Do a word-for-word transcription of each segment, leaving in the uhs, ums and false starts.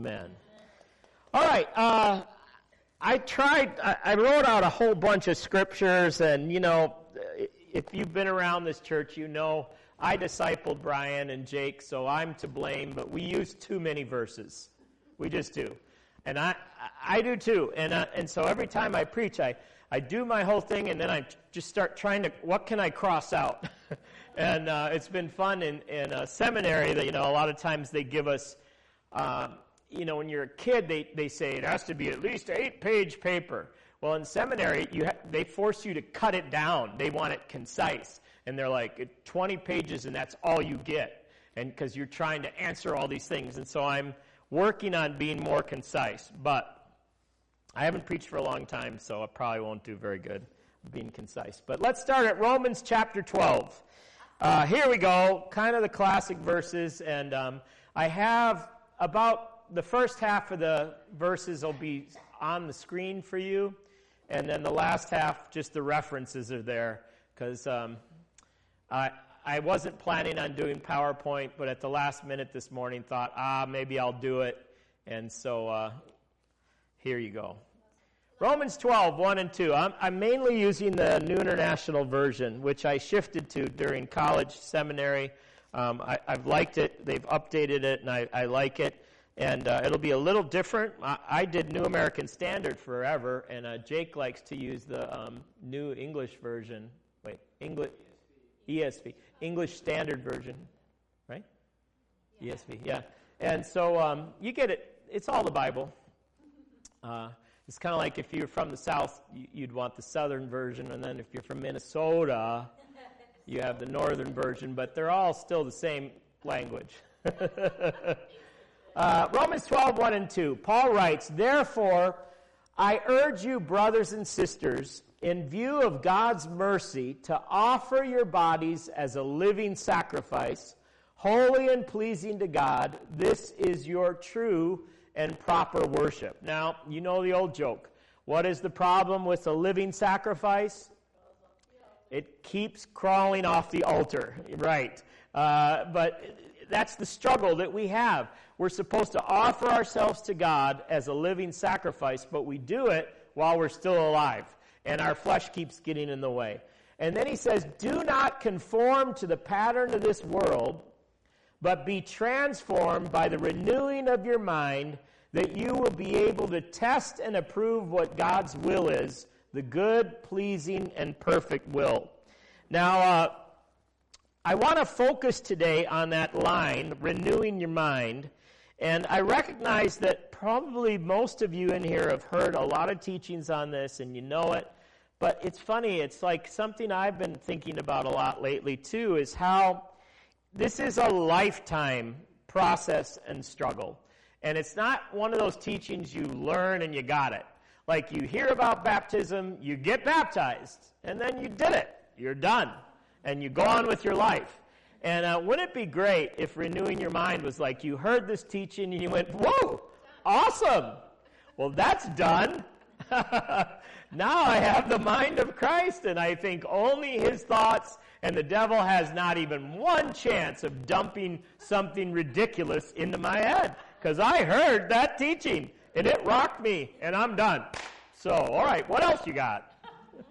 Amen. All right. Uh, I tried, I, I wrote out a whole bunch of scriptures, and, you know, if you've been around this church, you know I discipled Brian and Jake, so I'm to blame, but we use too many verses. We just do. And I I do too. And uh, and so every time I preach, I, I do my whole thing, and then I just start trying to, what can I cross out? and uh, it's been fun in, in a seminary that, you know, a lot of times they give us, um, you know, when you're a kid, they, they say it has to be at least an eight-page paper. Well, in seminary, you ha- they force you to cut it down. They want it concise. And they're like, twenty pages, and that's all you get. And because you're trying to answer all these things. And so I'm working on being more concise. But I haven't preached for a long time, so I probably won't do very good being concise. But let's start at Romans chapter twelve. Uh, here we go, kind of the classic verses. And um, I have about the first half of the verses will be on the screen for you. And then the last half, just the references are there. Because um, I, I wasn't planning on doing PowerPoint, but at the last minute this morning thought, ah, maybe I'll do it. And so uh, here you go. Romans twelve, one and two. I'm, I'm mainly using the New International Version, which I shifted to during college, seminary. Um, I, I've liked it. They've updated it, and I, I like it. And uh, it'll be a little different. I, I did New American Standard forever, and uh, Jake likes to use the um, New English Version. Wait, English, E S V, English Standard Version, right? Yeah. E S V, yeah. And so um, you get it. It's all the Bible. Uh, it's kind of like if you're from the South, you'd want the Southern Version, and then if you're from Minnesota, you have the Northern Version, but they're all still the same language. Uh, Romans twelve, one and two. Paul writes, "Therefore, I urge you, brothers and sisters, in view of God's mercy, to offer your bodies as a living sacrifice, holy and pleasing to God. This is your true and proper worship." Now, you know the old joke. What is the problem with a living sacrifice? It keeps crawling off the altar. Right. Uh, but that's the struggle that we have. We're supposed to offer ourselves to God as a living sacrifice, but we do it while we're still alive, and our flesh keeps getting in the way. And then he says, "Do not conform to the pattern of this world, but be transformed by the renewing of your mind, that you will be able to test and approve what God's will is, the good, pleasing, and perfect will." Now, uh, I want to focus today on that line, renewing your mind. And I recognize that probably most of you in here have heard a lot of teachings on this, and you know it. But it's funny, it's like something I've been thinking about a lot lately, too, is how this is a lifetime process and struggle. And it's not one of those teachings you learn and you got it. Like you hear about baptism, you get baptized, and then you did it. You're done. And you go on with your life. And uh, wouldn't it be great if renewing your mind was like you heard this teaching and you went, "Whoa, awesome. Well, that's done. Now I have the mind of Christ, and I think only his thoughts, and the devil has not even one chance of dumping something ridiculous into my head. Because I heard that teaching, and it rocked me, and I'm done. So, all right, what else you got?"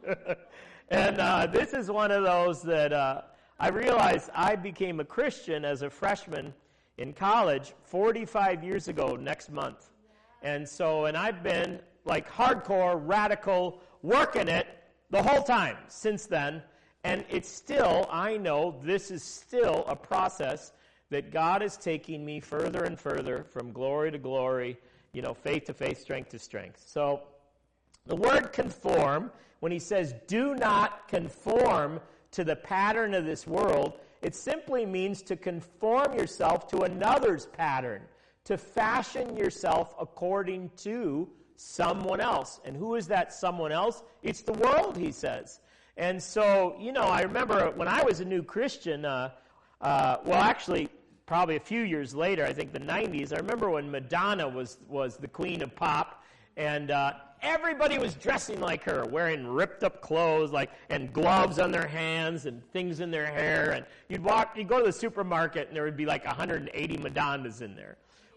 And uh, this is one of those that uh, I realized I became a Christian as a freshman in college forty-five years ago next month. And so, and I've been like hardcore, radical, working it the whole time since then. And it's still, I know this is still a process that God is taking me further and further from glory to glory, you know, faith to faith, strength to strength. So the word conform, when he says do not conform to the pattern of this world, it simply means to conform yourself to another's pattern, to fashion yourself according to someone else. And who is that someone else? It's the world, he says. And so, you know, I remember when I was a new Christian, uh, uh, well, actually, probably a few years later, I think the nineties, I remember when Madonna was, was the queen of pop, and uh, everybody was dressing like her, wearing ripped-up clothes, like, and gloves on their hands and things in their hair. And you'd walk, you'd go to the supermarket, and there would be like one hundred eighty Madonnas in there.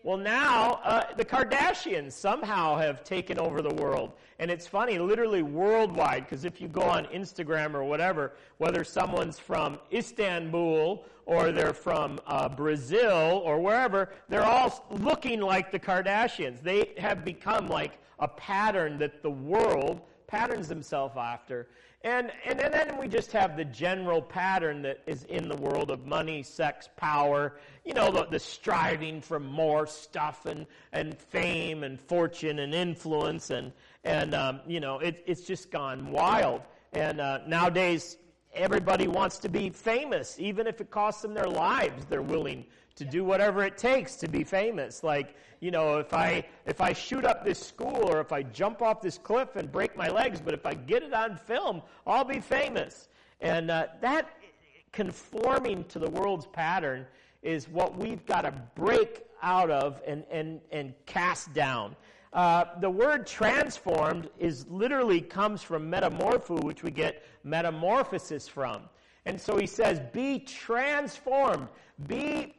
Well, now uh, the Kardashians somehow have taken over the world. And it's funny, literally worldwide, because if you go on Instagram or whatever, whether someone's from Istanbul or they're from uh, Brazil or wherever, they're all looking like the Kardashians. They have become like a pattern that the world patterns themselves after. And, and and then we just have the general pattern that is in the world of money, sex, power, you know, the, the striving for more stuff and, and fame and fortune and influence. And, and um, you know, it, it's just gone wild. And uh, nowadays, everybody wants to be famous. Even if it costs them their lives, they're willing to do whatever it takes to be famous. Like, you know, if I if I shoot up this school or if I jump off this cliff and break my legs, but if I get it on film, I'll be famous. And uh, that conforming to the world's pattern is what we've got to break out of and, and, and cast down. Uh, the word transformed is literally comes from metamorpho, which we get metamorphosis from. And so he says, be transformed, be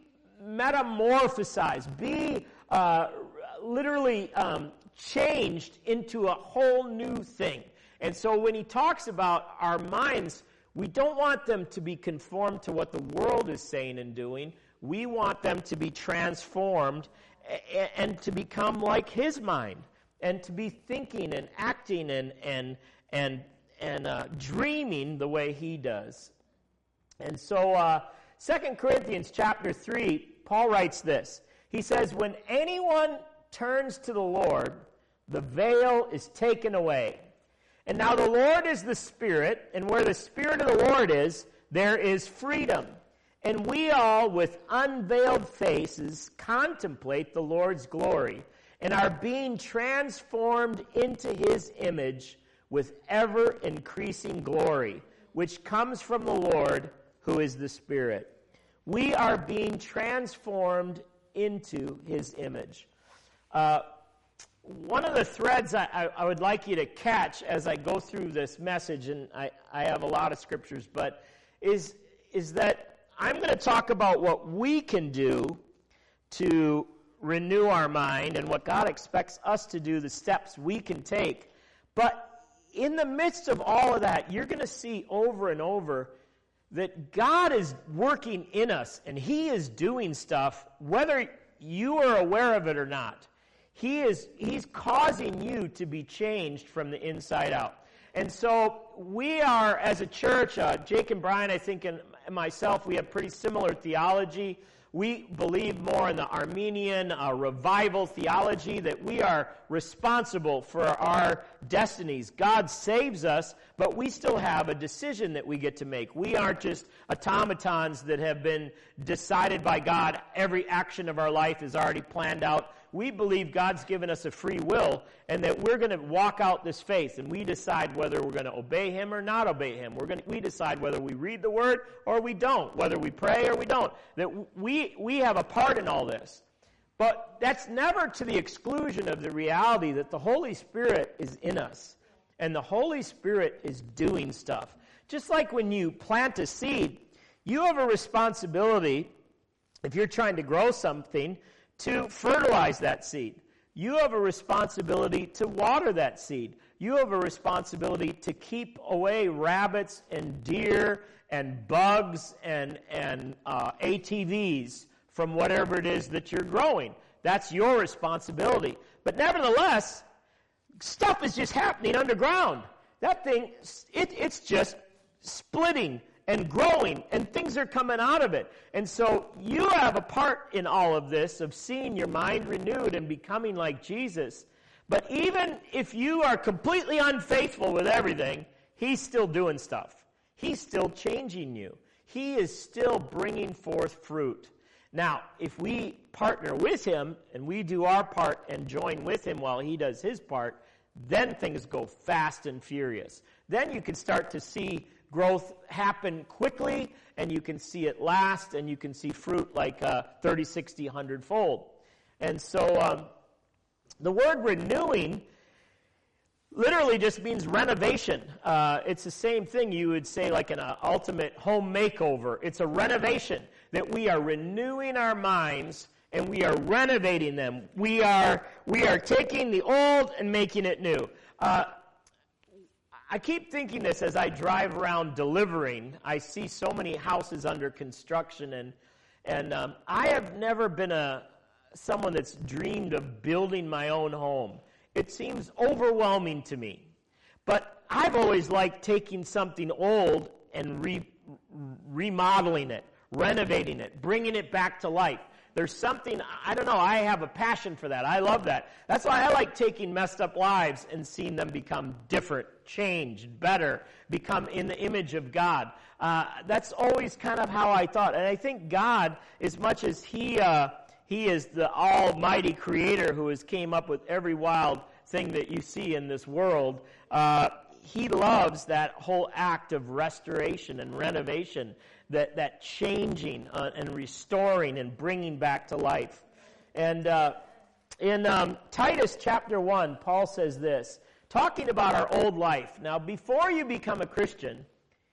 metamorphosized, be uh, literally um, changed into a whole new thing. And so when he talks about our minds, we don't want them to be conformed to what the world is saying and doing. We want them to be transformed and, and to become like his mind, and to be thinking and acting and and and and uh, dreaming the way he does. And so, uh, Second Corinthians chapter three, Paul writes this. He says, when anyone turns to the Lord, the veil is taken away. And now the Lord is the Spirit, and where the Spirit of the Lord is, there is freedom. And we all, with unveiled faces, contemplate the Lord's glory, and are being transformed into his image with ever-increasing glory, which comes from the Lord, who is the Spirit. We are being transformed into his image. Uh, one of the threads I, I, I would like you to catch as I go through this message, and I, I have a lot of scriptures, but is, is that I'm going to talk about what we can do to renew our mind and what God expects us to do, the steps we can take. But in the midst of all of that, you're going to see over and over that God is working in us, and he is doing stuff, whether you are aware of it or not. He is, he's causing you to be changed from the inside out. And so we are, as a church, uh, Jake and Brian, I think, and myself, we have pretty similar theology. We believe more in the Armenian uh, revival theology, that we are responsible for our destinies. God saves us, but we still have a decision that we get to make. We aren't just automatons that have been decided by God. Every action of our life is already planned out. We believe God's given us a free will, and that we're going to walk out this faith, and we decide whether we're going to obey him or not obey him. We're going to, we decide whether we read the word or we don't, whether we pray or we don't. That we we have a part in all this. But that's never to the exclusion of the reality that the Holy Spirit is in us, and the Holy Spirit is doing stuff. Just like when you plant a seed, you have a responsibility, if you're trying to grow something, to fertilize that seed. You have a responsibility to water that seed. You have a responsibility to keep away rabbits and deer and bugs and, and uh, A T Vs from whatever it is that you're growing. That's your responsibility. But nevertheless, stuff is just happening underground. That thing, it, it's just splitting and growing, and things are coming out of it. And so you have a part in all of this of seeing your mind renewed and becoming like Jesus. But even if you are completely unfaithful with everything, he's still doing stuff. He's still changing you. He is still bringing forth fruit. Now, if we partner with him and we do our part and join with him while he does his part, then things go fast and furious. Then you can start to see growth happen quickly, and you can see it last, and you can see fruit like uh, thirty, sixty, one hundred fold. And so um, the word renewing literally just means renovation. Uh, it's the same thing you would say like an uh, ultimate home makeover. It's a renovation, that we are renewing our minds and we are renovating them. We are we are taking the old and making it new. Uh, I keep thinking this as I drive around delivering. I see so many houses under construction, and and um, I have never been a someone that's dreamed of building my own home. It seems overwhelming to me. But I've always liked taking something old and re- remodeling it, renovating it, bringing it back to life. There's something, I don't know, I have a passion for that. I love that. That's why I like taking messed up lives and seeing them become different, change, better, become in the image of God. Uh, that's always kind of how I thought. And I think God, as much as He uh, He is the almighty creator who has came up with every wild thing that you see in this world, uh, He loves that whole act of restoration and renovation, that, that changing uh, and restoring and bringing back to life. And uh, in um, Titus chapter one, Paul says this, talking about our old life. Now, before you become a Christian,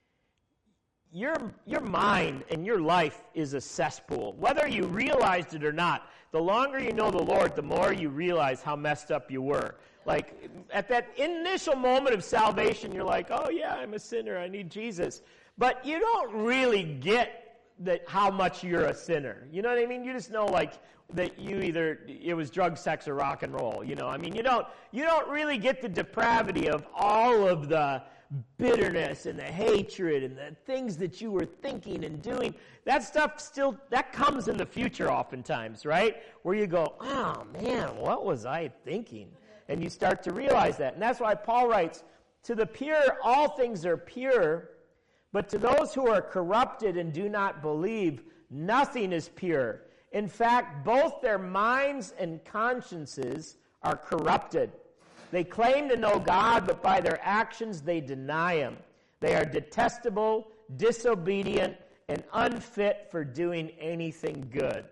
your, your mind and your life is a cesspool. Whether you realized it or not, the longer you know the Lord, the more you realize how messed up you were. Like, at that initial moment of salvation, you're like, oh yeah, I'm a sinner, I need Jesus. But you don't really get that how much you're a sinner. You know what I mean? You just know, like, that you either, it was drug, sex, or rock and roll. You know, I mean, you don't, you don't really get the depravity of all of the bitterness and the hatred and the things that you were thinking and doing. That stuff still, that comes in the future oftentimes, right? Where you go, oh man, what was I thinking? And you start to realize that. And that's why Paul writes, to the pure, all things are pure, but to those who are corrupted and do not believe, nothing is pure. In fact, both their minds and consciences are corrupted. They claim to know God, but by their actions they deny Him. They are detestable, disobedient, and unfit for doing anything good.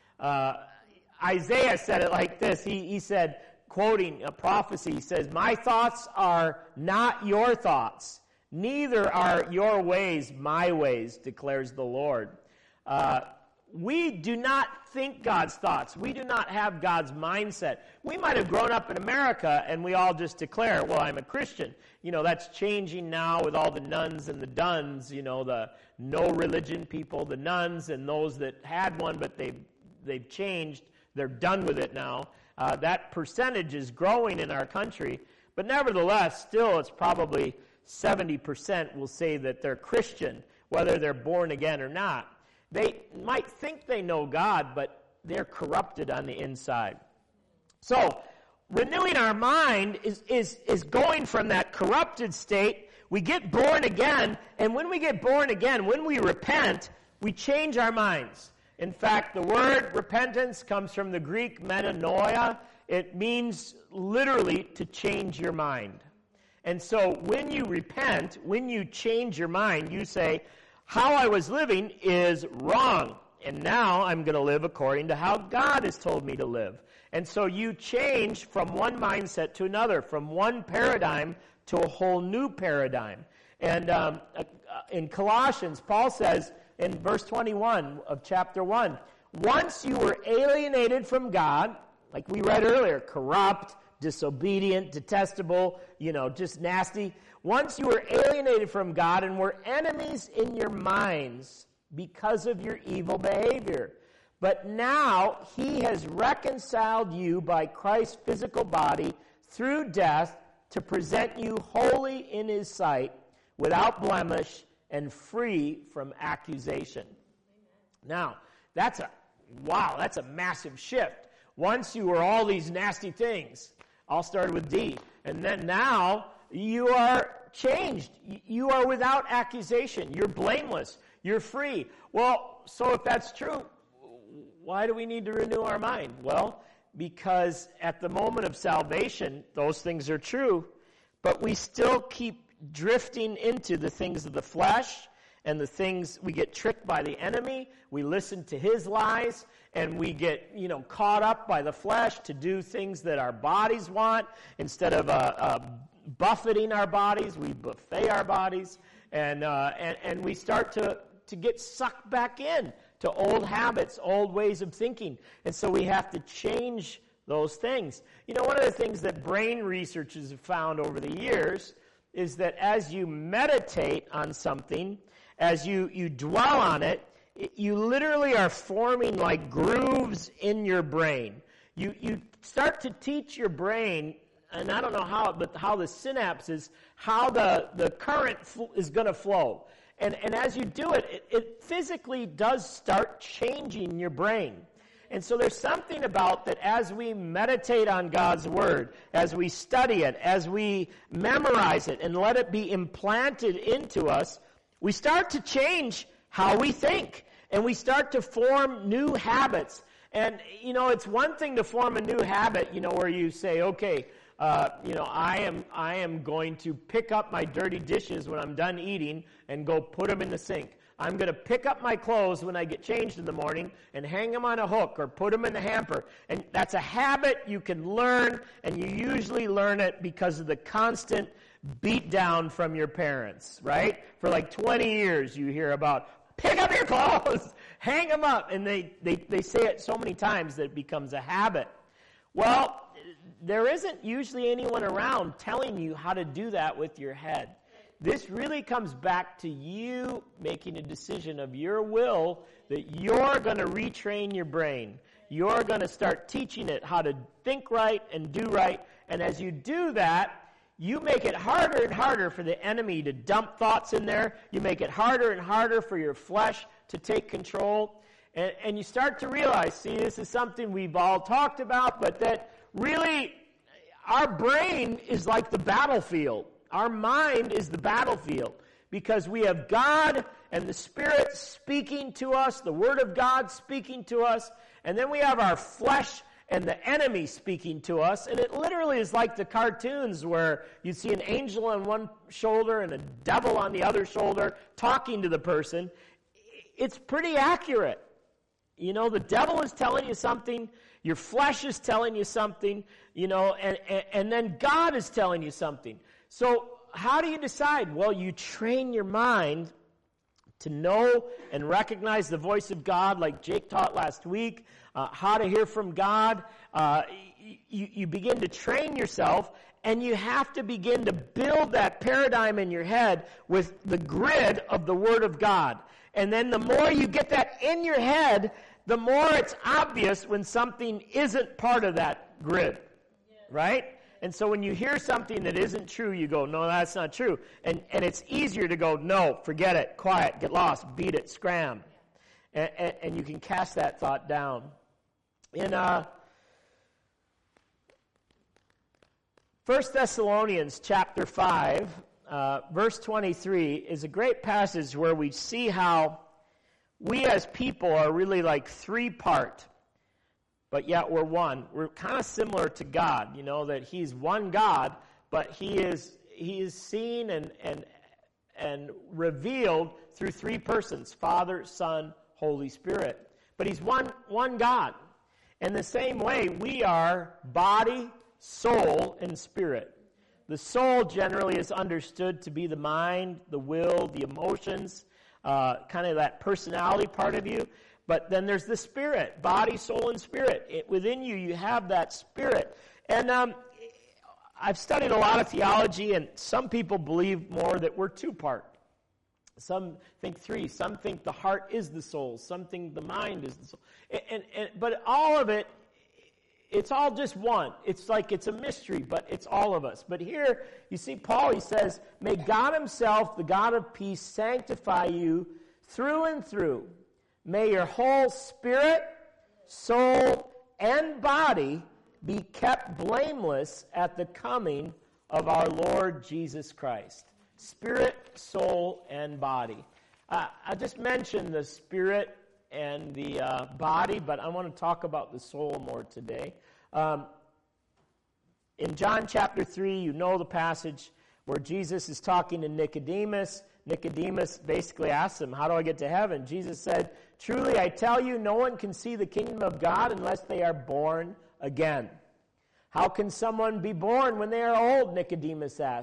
Uh, Isaiah said it like this. He, he said, quoting a prophecy, he says, my thoughts are not your thoughts, neither are your ways my ways, declares the Lord. Uh, we do not think God's thoughts. We do not have God's mindset. We might have grown up in America and we all just declare, well, I'm a Christian. You know, that's changing now with all the nuns and the duns, you know, the no religion people, the nuns and those that had one, but they've, they've changed. They're done with it now. Uh, that percentage is growing in our country. But nevertheless, still it's probably seventy percent will say that they're Christian, whether they're born again or not. They might think they know God, but they're corrupted on the inside. So, renewing our mind is, is, is going from that corrupted state. We get born again, and when we get born again, when we repent, we change our minds. In fact, the word repentance comes from the Greek metanoia. It means literally to change your mind. And so when you repent, when you change your mind, you say, how I was living is wrong, and now I'm going to live according to how God has told me to live. And so you change from one mindset to another, from one paradigm to a whole new paradigm. And um, in Colossians, Paul says in verse twenty-one of chapter one, once you were alienated from God, like we read earlier, corrupt, disobedient, detestable, you know, just nasty. Once you were alienated from God and were enemies in your minds because of your evil behavior. But now He has reconciled you by Christ's physical body through death to present you holy in His sight, without blemish and free from accusation. Now, that's a, wow, that's a massive shift. Once you were all these nasty things, all started with D, and then now you are changed. You are without accusation. You're blameless. You're free. Well, so if that's true, why do we need to renew our mind? Well, because at the moment of salvation, those things are true, but we still keep drifting into the things of the flesh and the things, we get tricked by the enemy, we listen to his lies, and we get, you know, caught up by the flesh to do things that our bodies want. Instead of uh, uh, buffeting our bodies, we buffet our bodies, and uh, and, and we start to, to get sucked back in to old habits, old ways of thinking. And so we have to change those things. You know, one of the things that brain researchers have found over the years is that as you meditate on something, as you, you dwell on it, it, you literally are forming like grooves in your brain. You, you start to teach your brain, and I don't know how, but how the synapses, how the, the current fl- is going to flow. And, and as you do it, it, it physically does start changing your brain. And so there's something about that as we meditate on God's Word, as we study it, as we memorize it and let it be implanted into us, we start to change how we think. And we start to form new habits. And, you know, it's one thing to form a new habit, you know, where you say, okay, uh, you know, I am I am going to pick up my dirty dishes when I'm done eating and go put them in the sink. I'm going to pick up my clothes when I get changed in the morning and hang them on a hook or put them in the hamper. And that's a habit you can learn, and you usually learn it because of the constant beat down from your parents, right? For like twenty years you hear about, pick up your clothes, hang them up. And they, they, they say it so many times that it becomes a habit. Well, there isn't usually anyone around telling you how to do that with your head. This really comes back to you making a decision of your will that you're going to retrain your brain. You're going to start teaching it how to think right and do right. And as you do that, you make it harder and harder for the enemy to dump thoughts in there. You make it harder and harder for your flesh to take control. And, and you start to realize, see, this is something we've all talked about, but that really our brain is like the battlefield. Our mind is the battlefield because we have God and the Spirit speaking to us, the Word of God speaking to us, and then we have our flesh and the enemy speaking to us. And it literally is like the cartoons where you see an angel on one shoulder and a devil on the other shoulder talking to the person. It's pretty accurate. You know, the devil is telling you something, your flesh is telling you something, you know, and, and, and then God is telling you something. So how do you decide? Well, you train your mind to know and recognize the voice of God, like Jake taught last week, uh, how to hear from God. Uh, you, you begin to train yourself, and you have to begin to build that paradigm in your head with the grid of the Word of God. And then the more you get that in your head, the more it's obvious when something isn't part of that grid, right? And so when you hear something that isn't true, you go, no, that's not true. And and it's easier to go, no, forget it, quiet, get lost, beat it, scram. And, and, and you can cast that thought down. In uh, First Thessalonians chapter five, uh, verse twenty-three, is a great passage where we see how we as people are really like three-part. But yet we're one. We're kind of similar to God, you know, that He's one God, but He is He is seen and and and revealed through three persons: Father, Son, Holy Spirit. But He's one one God. In the same way, we are body, soul, and spirit. The soul generally is understood to be the mind, the will, the emotions, uh, kind of that personality part of you. But then there's the spirit, body, soul, and spirit. It, within you, you have that spirit. And um, I've studied a lot of theology, and some people believe more that we're two-part. Some think three. Some think the heart is the soul. Some think the mind is the soul. And, and, and but all of it, it's all just one. It's like it's a mystery, but it's all of us. But here, you see Paul, he says, may God Himself, the God of peace, sanctify you through and through. May your whole spirit, soul, and body be kept blameless at the coming of our Lord Jesus Christ. Spirit, soul, and body. Uh, I just mentioned the spirit and the uh, body, but I want to talk about the soul more today. Um, in John chapter three, you know the passage where Jesus is talking to Nicodemus. Nicodemus basically asks him, how do I get to heaven? Jesus said, truly I tell you, no one can see the kingdom of God unless they are born again. How can someone be born when they are old? Nicodemus asked.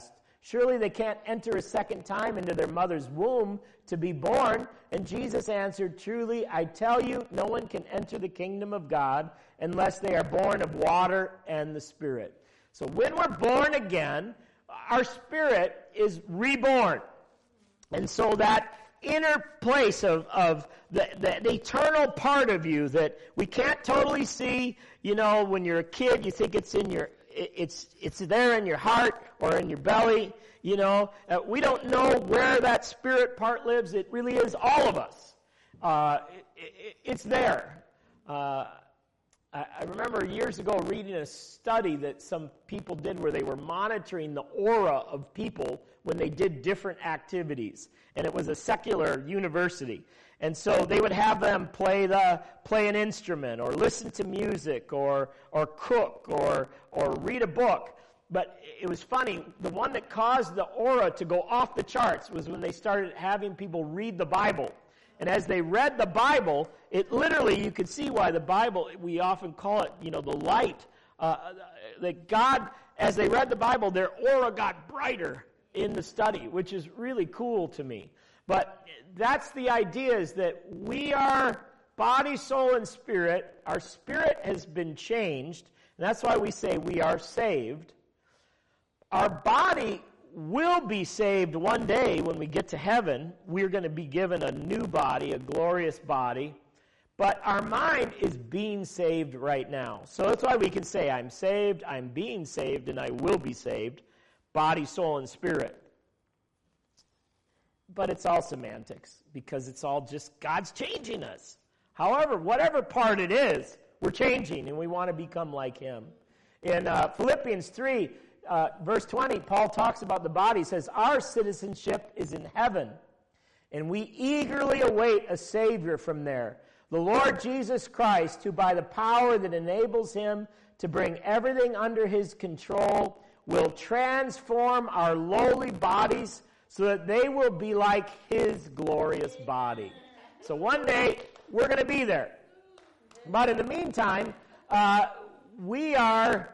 Surely they can't enter a second time into their mother's womb to be born. And Jesus answered, truly, I tell you, no one can enter the kingdom of God unless they are born of water and the Spirit. So when we're born again, our spirit is reborn. And so that inner place of, of the, the, the eternal part of you that we can't totally see, you know, when you're a kid, you think it's in your, it's, it's there in your heart or in your belly, you know. Uh, we don't know where that spirit part lives. It really is all of us. Uh, it, it, it's there. Uh, I, I remember years ago reading a study that some people did where they were monitoring the aura of people when they did different activities. And it was a secular university. And so they would have them play the play an instrument or listen to music or or cook or or read a book. But it was funny, the one that caused the aura to go off the charts was when they started having people read the Bible. And as they read the Bible, it literally, you could see why the Bible, we often call it, you know, the light. Uh, that God, as they read the Bible, their aura got brighter in the study, which is really cool to me. But that's the idea, is that we are body, soul, and spirit. Our spirit has been changed, and that's why we say we are saved. Our body will be saved one day when we get to heaven. We're going to be given a new body, a glorious body. But our mind is being saved right now. So that's why we can say, I'm saved, I'm being saved, and I will be saved. Body, soul, and spirit. But it's all semantics, because it's all just God's changing us. However, whatever part it is, we're changing, and we want to become like Him. In uh, Philippians three, uh, verse twenty, Paul talks about the body. He says, our citizenship is in heaven, and we eagerly await a Savior from there, the Lord Jesus Christ, who by the power that enables Him to bring everything under His control will transform our lowly bodies so that they will be like His glorious body. So one day, we're going to be there. But in the meantime, uh, we are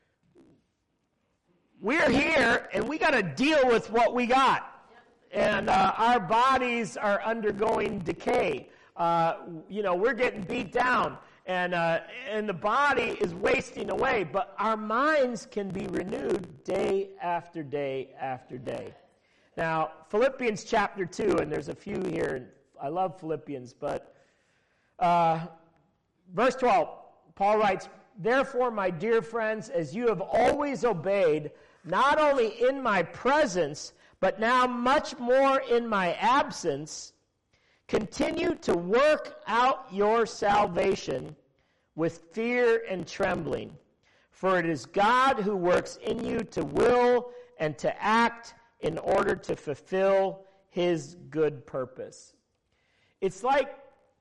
we're here, and we got to deal with what we got. And uh, our bodies are undergoing decay. Uh, you know, we're getting beat down, and uh, and the body is wasting away. But our minds can be renewed day after day after day. Now, Philippians chapter two, and there's a few here, and I love Philippians, but uh, verse twelve, Paul writes, therefore, my dear friends, as you have always obeyed, not only in my presence, but now much more in my absence, continue to work out your salvation with fear and trembling. For it is God who works in you to will and to act in order to fulfill His good purpose. It's like,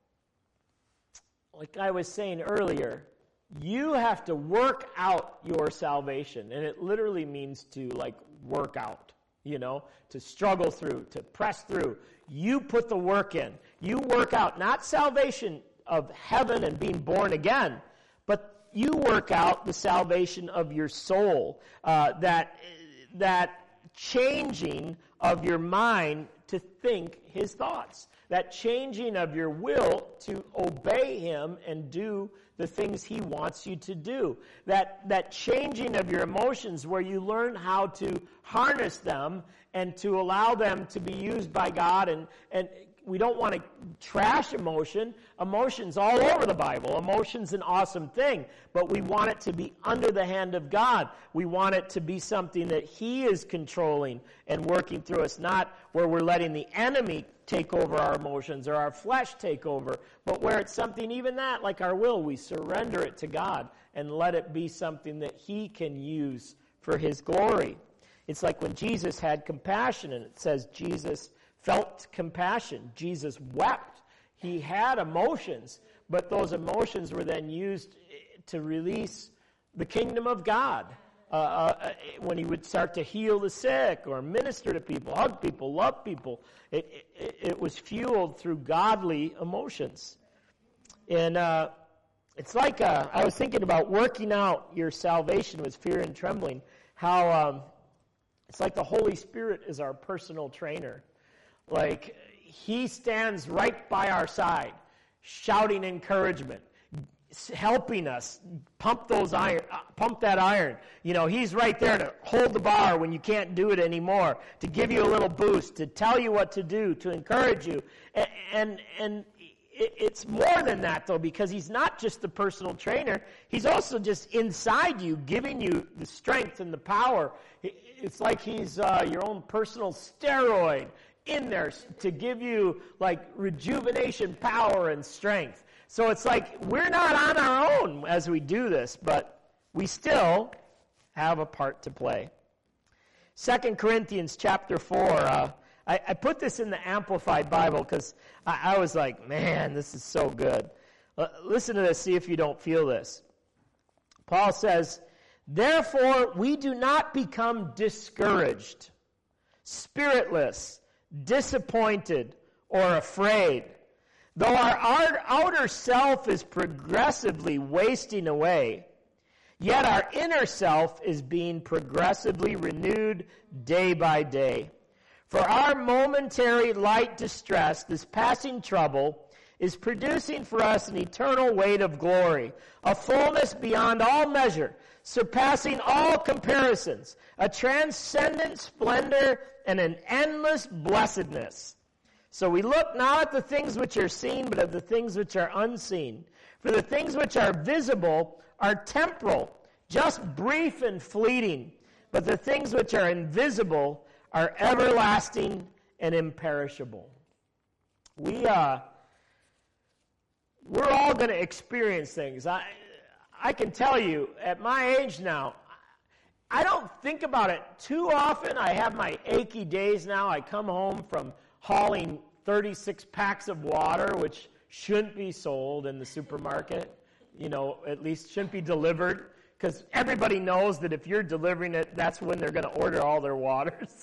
like I was saying earlier, you have to work out your salvation. And it literally means to like work out, you know, to struggle through, to press through. You put the work in. You work out, not salvation of heaven and being born again, but you work out the salvation of your soul, uh, that that changing of your mind to think His thoughts, that changing of your will to obey Him and do the things He wants you to do, that that changing of your emotions where you learn how to harness them and to allow them to be used by God. And, and we don't want to trash emotion. Emotion's all over the Bible. Emotion's an awesome thing, but we want it to be under the hand of God. We want it to be something that He is controlling and working through us, not where we're letting the enemy take over our emotions or our flesh take over, but where it's something, even that, like our will, we surrender it to God and let it be something that He can use for His glory. It's like when Jesus had compassion, and it says Jesus felt compassion. Jesus wept. He had emotions, but those emotions were then used to release the kingdom of God. Uh, uh, when He would start to heal the sick or minister to people, hug people, love people, it, it, it was fueled through godly emotions. And uh, it's like, uh, I was thinking about working out your salvation with fear and trembling, how um, It's like the Holy Spirit is our personal trainer. Like, he stands right by our side, shouting encouragement, helping us pump those iron, pump that iron. You know, he's right there to hold the bar when you can't do it anymore, to give you a little boost, to tell you what to do, to encourage you. And and, and it's more than that, though, because he's not just the personal trainer. He's also just inside you, giving you the strength and the power. It's like he's uh, your own personal steroid in there to give you, like, rejuvenation, power, and strength. So it's like we're not on our own as we do this, but we still have a part to play. Second Corinthians chapter four, uh, I, I put this in the Amplified Bible because I, I was like, man, this is so good. L- listen to this, see if you don't feel this. Paul says, therefore we do not become discouraged, spiritless, disappointed, or afraid. Though our outer self is progressively wasting away, yet our inner self is being progressively renewed day by day. For our momentary light distress, this passing trouble, is producing for us an eternal weight of glory, a fullness beyond all measure, surpassing all comparisons, a transcendent splendor and an endless blessedness. So we look not at the things which are seen, but at the things which are unseen. For the things which are visible are temporal, just brief and fleeting, but the things which are invisible are everlasting and imperishable. We, uh, we're all going to experience things. I, I can tell you, at my age now, I don't think about it too often. I have my achy days now. I come home from hauling thirty-six packs of water, which shouldn't be sold in the supermarket, you know, at least shouldn't be delivered, because everybody knows that if you're delivering it, that's when they're going to order all their waters.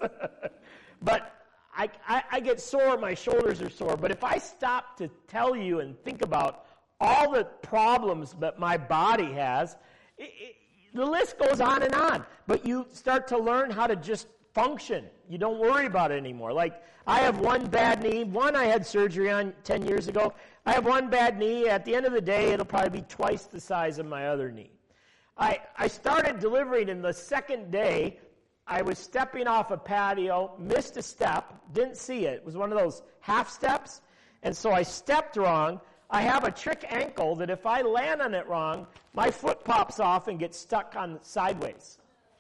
But I, I, I get sore, my shoulders are sore. But if I stop to tell you and think about all the problems that my body has, it, it, the list goes on and on. But you start to learn how to just function. You don't worry about it anymore. Like, I have one bad knee. One I had surgery on ten years ago. I have one bad knee. At the end of the day, it'll probably be twice the size of my other knee. I, I started delivering, and the second day, I was stepping off a patio, missed a step, didn't see it. It was one of those half steps, and so I stepped wrong. I have a trick ankle that if I land on it wrong, my foot pops off and gets stuck on sideways.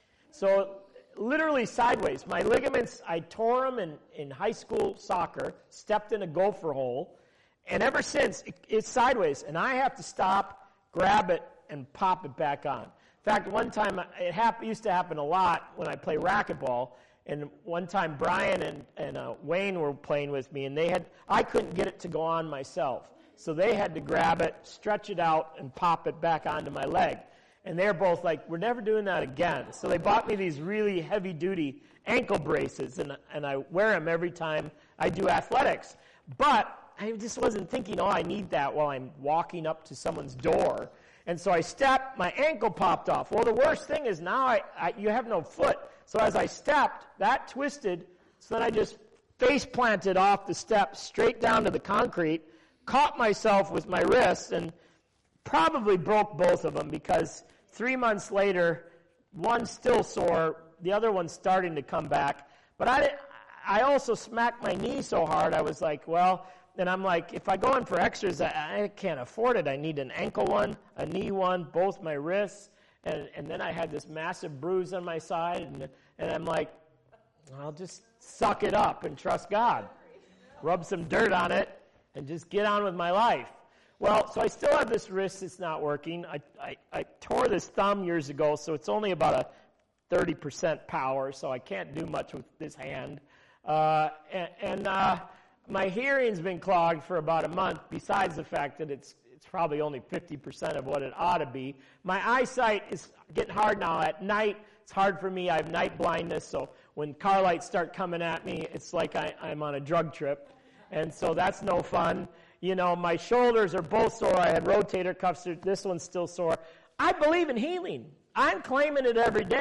So literally sideways. My ligaments, I tore them in, in high school soccer, stepped in a gopher hole, and ever since, it, it's sideways, and I have to stop, grab it, and pop it back on. In fact, one time, it hap- used to happen a lot when I play racquetball, and one time Brian and, and uh, Wayne were playing with me, and they had I couldn't get it to go on myself. So they had to grab it, stretch it out, and pop it back onto my leg. And they're both like, we're never doing that again. So they bought me these really heavy-duty ankle braces, and, and I wear them every time I do athletics. But I just wasn't thinking, oh, I need that while I'm walking up to someone's door. And so I stepped, my ankle popped off. Well, the worst thing is now I, I you have no foot. So as I stepped, that twisted, so then I just face planted off the steps straight down to the concrete, caught myself with my wrists, and probably broke both of them because three months later, one's still sore, the other one's starting to come back. But I, I also smacked my knee so hard, I was like, well, and I'm like, if I go in for extras, I, I can't afford it. I need an ankle one, a knee one, both my wrists, and, and then I had this massive bruise on my side, and, and I'm like, I'll just suck it up and trust God. Rub some dirt on it and just get on with my life. Well, so I still have this wrist that's not working. I, I, I tore this thumb years ago, so it's only about a thirty percent power, so I can't do much with this hand. Uh, and and uh, my hearing's been clogged for about a month, besides the fact that it's it's probably only fifty percent of what it ought to be. My eyesight is getting hard now. At night, it's hard for me. I have night blindness, so when car lights start coming at me, it's like I, I'm on a drug trip. And so that's no fun. You know, my shoulders are both sore. I had rotator cuffs. This one's still sore. I believe in healing. I'm claiming it every day.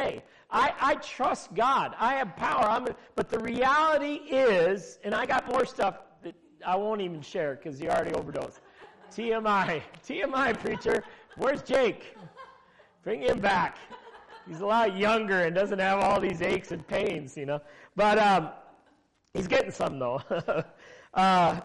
I, I trust God. I have power. I'm a, but the reality is, and I got more stuff that I won't even share because he already overdosed. T M I. T M I, preacher. Where's Jake? Bring him back. He's a lot younger and doesn't have all these aches and pains, you know. But um, he's getting some, though. uh,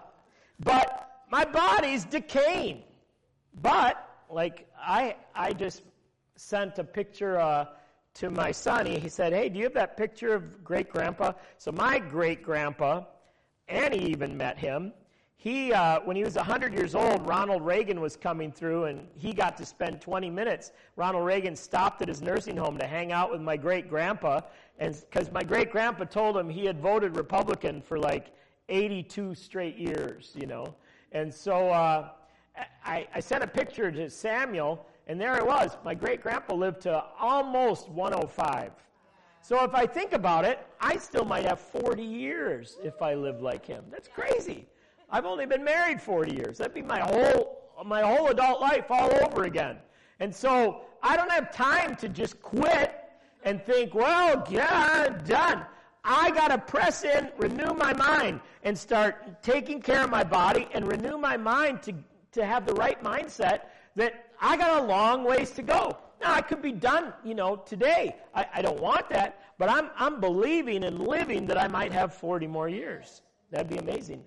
but my body's decaying. But, like, I I just sent a picture uh, to my son. He, he said, hey, do you have that picture of great-grandpa? So my great-grandpa, Annie even met him. He, uh, when he was one hundred years old, Ronald Reagan was coming through, and he got to spend twenty minutes. Ronald Reagan stopped at his nursing home to hang out with my great-grandpa, and because my great-grandpa told him he had voted Republican for like eighty-two straight years, you know. And so uh, I, I sent a picture to Samuel, and there it was. My great-grandpa lived to almost one oh five. So if I think about it, I still might have forty years if I lived like him. That's crazy. I've only been married forty years. That'd be my whole my whole adult life all over again. And so I don't have time to just quit and think, well, yeah, done. I got to press in, renew my mind, and start taking care of my body and renew my mind to, to have the right mindset that I got a long ways to go. Now, I could be done, you know, today. I, I don't want that, but I'm I'm believing and living that I might have forty more years. That'd be amazing.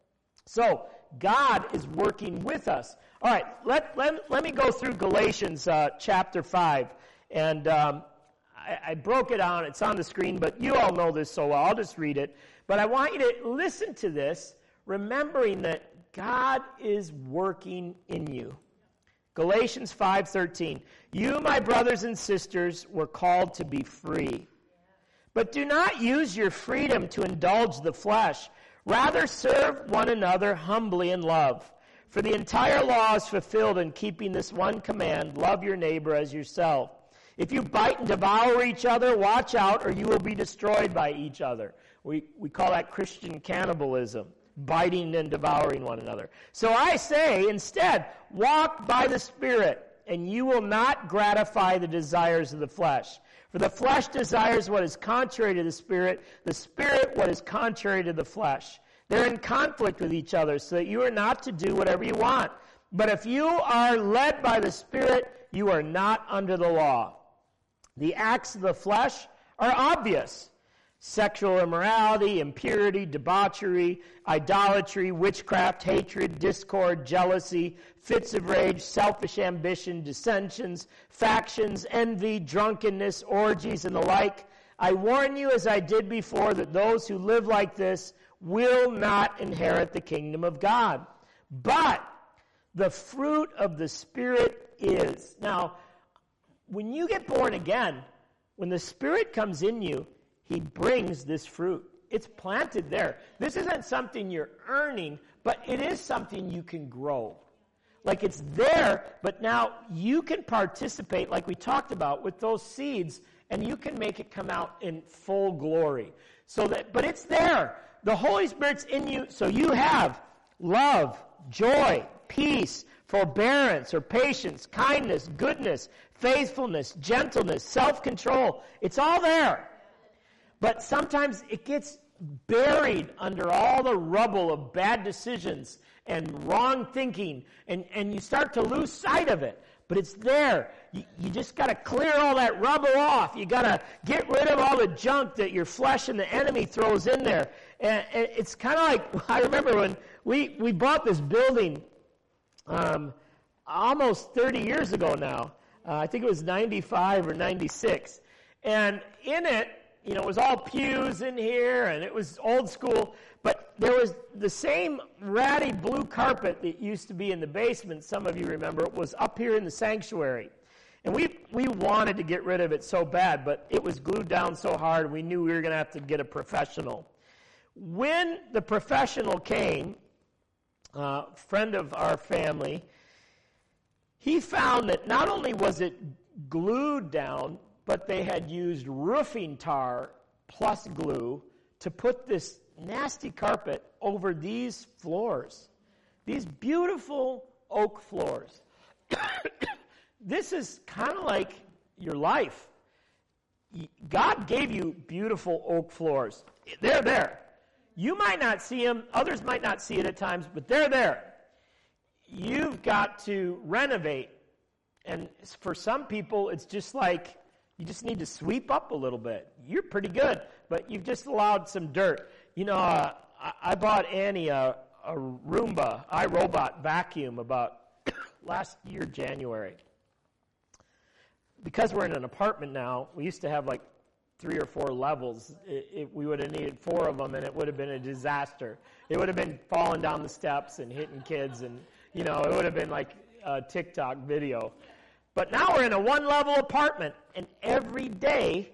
So, God is working with us. All right, let, let, let me go through Galatians uh, chapter five. And um, I, I broke it down. It's on the screen, but you all know this so well. I'll just read it. But I want you to listen to this, remembering that God is working in you. Galatians five thirteen. You, my brothers and sisters, were called to be free. But do not use your freedom to indulge the flesh. Rather, serve one another humbly in love. For the entire law is fulfilled in keeping this one command, love your neighbor as yourself. If you bite and devour each other, watch out, or you will be destroyed by each other. We, we call that Christian cannibalism, biting and devouring one another. So I say, instead, walk by the Spirit, and you will not gratify the desires of the flesh. For the flesh desires what is contrary to the Spirit, the Spirit what is contrary to the flesh. They're in conflict with each other, so that you are not to do whatever you want. But if you are led by the Spirit, you are not under the law. The acts of the flesh are obvious: sexual immorality, impurity, debauchery, idolatry, witchcraft, hatred, discord, jealousy, fits of rage, selfish ambition, dissensions, factions, envy, drunkenness, orgies, and the like. I warn you, as I did before, that those who live like this will not inherit the kingdom of God. But the fruit of the Spirit is. Now, when you get born again, when the Spirit comes in you, He brings this fruit. It's planted there. This isn't something you're earning, but it is something you can grow. Like, it's there, but now you can participate, like we talked about, with those seeds, and you can make it come out in full glory. So that, but it's there. The Holy Spirit's in you, so you have love, joy, peace, forbearance or patience, kindness, goodness, faithfulness, gentleness, self-control. It's all there. But sometimes it gets buried under all the rubble of bad decisions and wrong thinking, and, and you start to lose sight of it. But it's there. You, you just got to clear all that rubble off. You got to get rid of all the junk that your flesh and the enemy throws in there. And, and it's kind of like, I remember when we, we bought this building um, almost thirty years ago now. Uh, I think it was ninety-five or ninety-six. And in it, you know, it was all pews in here, and it was old school, but there was the same ratty blue carpet that used to be in the basement, some of you remember, it was up here in the sanctuary. And we we wanted to get rid of it so bad, but it was glued down so hard, we knew we were going to have to get a professional. When the professional came, a uh, friend of our family, he found that not only was it glued down, but they had used roofing tar plus glue to put this nasty carpet over these floors. These beautiful oak floors. This is kind of like your life. God gave you beautiful oak floors. They're there. You might not see them. Others might not see it at times, but they're there. You've got to renovate. And for some people, it's just like you just need to sweep up a little bit. You're pretty good, but you've just allowed some dirt. You know, uh, I, I bought Annie a, a Roomba, iRobot vacuum about last year, January. Because we're in an apartment now, we used to have like three or four levels. It, it, we would have needed four of them, and it would have been a disaster. It would have been falling down the steps and hitting kids, and, you know, it would have been like a TikTok video. But now we're in a one-level apartment, and every day,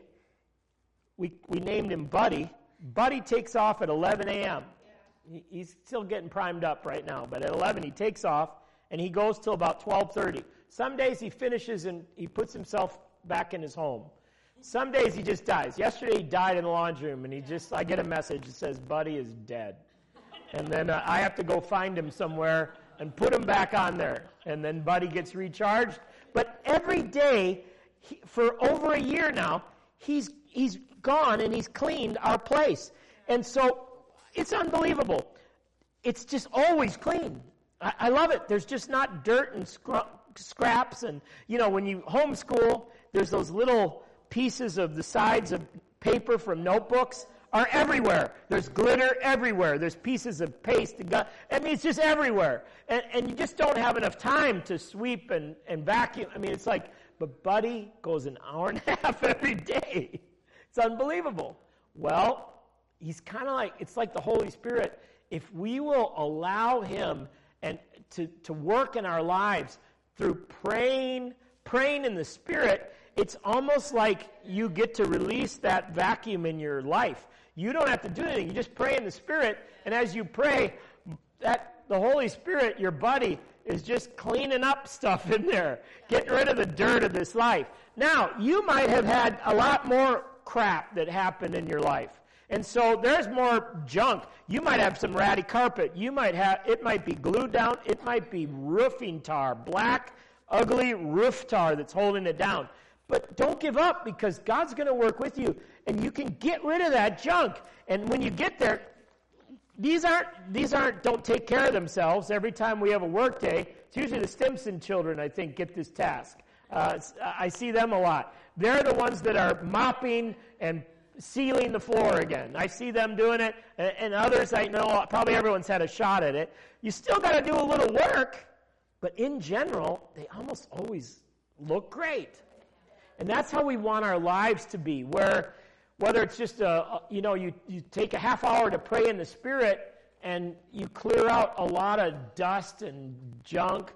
we we named him Buddy. Buddy takes off at eleven a.m. He, he's still getting primed up right now, but at eleven he takes off, and he goes till about twelve thirty. Some days he finishes and he puts himself back in his home. Some days he just dies. Yesterday he died in the laundry room, and he just, I get a message that says, Buddy is dead. And then uh, I have to go find him somewhere and put him back on there. And then Buddy gets recharged. But every day, he, for over a year now, he's he's gone and he's cleaned our place. And so it's unbelievable. It's just always clean. I, I love it. There's just not dirt and scr- scraps. And, you know, when you homeschool, there's those little pieces of the sides of paper from notebooks are everywhere. There's glitter everywhere. There's pieces of paste. And gu- I mean, it's just everywhere. And, and you just don't have enough time to sweep and, and vacuum. I mean, it's like, but Buddy goes an hour and a half every day. It's unbelievable. Well, he's kind of like, it's like the Holy Spirit. If we will allow him and to, to work in our lives through praying, praying in the Spirit, it's almost like you get to release that vacuum in your life. You don't have to do anything. You just pray in the Spirit, and as you pray, that the Holy Spirit, your buddy, is just cleaning up stuff in there, getting rid of the dirt of this life. Now, you might have had a lot more crap that happened in your life. And so there's more junk. You might have some ratty carpet. You might have, it might be glued down. It might be roofing tar, black, ugly roof tar that's holding it down. But don't give up, because God's going to work with you, and you can get rid of that junk. And when you get there, these aren't these aren't don't take care of themselves. Every time we have a work day, it's usually the Stimson children, I think, get this task. Uh, I see them a lot. They're the ones that are mopping and sealing the floor again. I see them doing it, and, and others, I know, probably everyone's had a shot at it. You still got to do a little work, but in general, they almost always look great. And that's how we want our lives to be, where whether it's just, a, you know, you, you take a half hour to pray in the Spirit and you clear out a lot of dust and junk,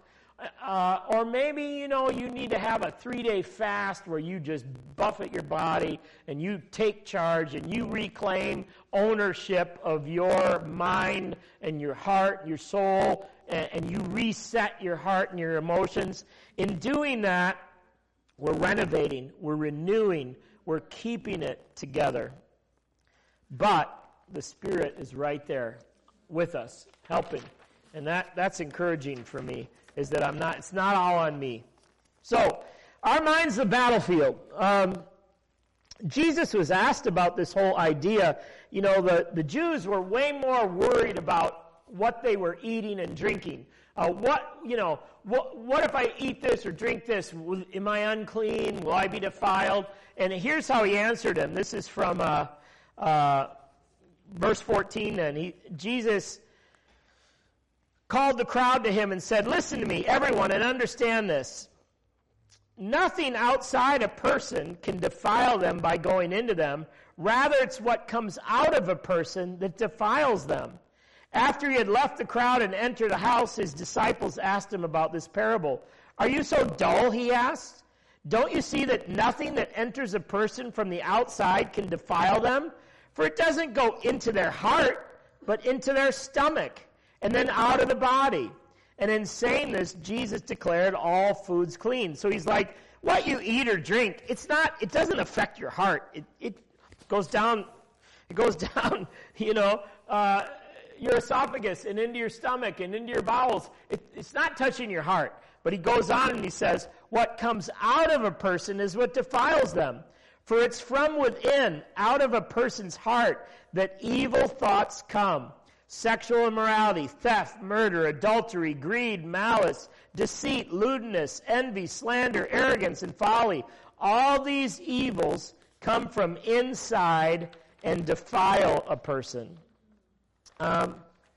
uh, or maybe, you know, you need to have a three-day fast where you just buffet your body and you take charge and you reclaim ownership of your mind and your heart, your soul, and, and you reset your heart and your emotions. In doing that, we're renovating, we're renewing, we're keeping it together. But the Spirit is right there with us, helping. And that, that's encouraging for me, is that I'm not, it's not all on me. So, our mind's the battlefield. Um, Jesus was asked about this whole idea. You know, the, the Jews were way more worried about what they were eating and drinking. Uh, what, you know, what, what if I eat this or drink this? Will, am I unclean? Will I be defiled? And here's how he answered him. This is from uh, uh, verse fourteen then. He, Jesus called the crowd to him and said, listen to me, everyone, and understand this. Nothing outside a person can defile them by going into them. Rather, it's what comes out of a person that defiles them. After he had left the crowd and entered a house, his disciples asked him about this parable. Are you so dull, he asked? Don't you see that nothing that enters a person from the outside can defile them? For it doesn't go into their heart, but into their stomach, and then out of the body. And in saying this, Jesus declared all foods clean. So he's like, what you eat or drink, it's not, it doesn't affect your heart. It, it goes down, it goes down, you know, uh, your esophagus and into your stomach and into your bowels. It, it's not touching your heart. But he goes on and he says, what comes out of a person is what defiles them. For it's from within, out of a person's heart, that evil thoughts come. Sexual immorality, theft, murder, adultery, greed, malice, deceit, lewdness, envy, slander, arrogance, and folly. All these evils come from inside and defile a person. Um,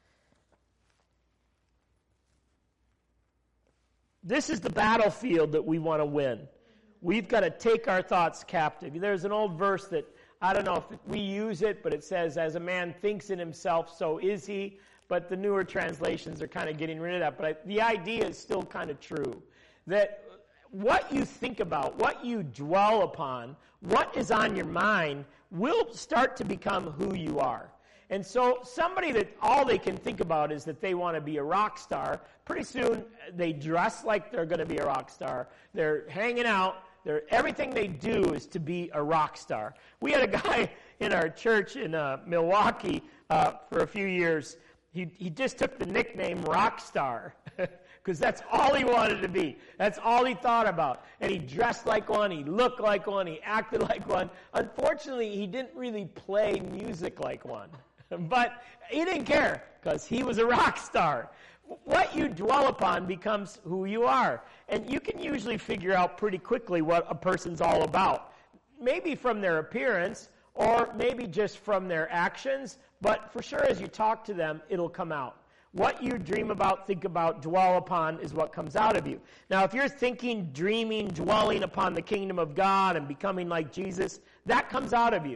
this is the battlefield that we want to win. We've got to take our thoughts captive. There's an old verse that, I don't know if we use it, but it says, as a man thinks in himself, so is he. But the newer translations are kind of getting rid of that. But I, the idea is still kind of true. That what you think about, what you dwell upon, what is on your mind will start to become who you are. And so somebody that all they can think about is that they want to be a rock star, pretty soon they dress like they're going to be a rock star. They're hanging out. They're, everything they do is to be a rock star. We had a guy in our church in uh, Milwaukee uh, for a few years. He, he just took the nickname rock star because that's all he wanted to be. That's all he thought about. And he dressed like one. He looked like one. He acted like one. Unfortunately, he didn't really play music like one. But he didn't care because he was a rock star. What you dwell upon becomes who you are. And you can usually figure out pretty quickly what a person's all about. Maybe from their appearance or maybe just from their actions. But for sure, as you talk to them, it'll come out. What you dream about, think about, dwell upon is what comes out of you. Now, if you're thinking, dreaming, dwelling upon the kingdom of God and becoming like Jesus, that comes out of you.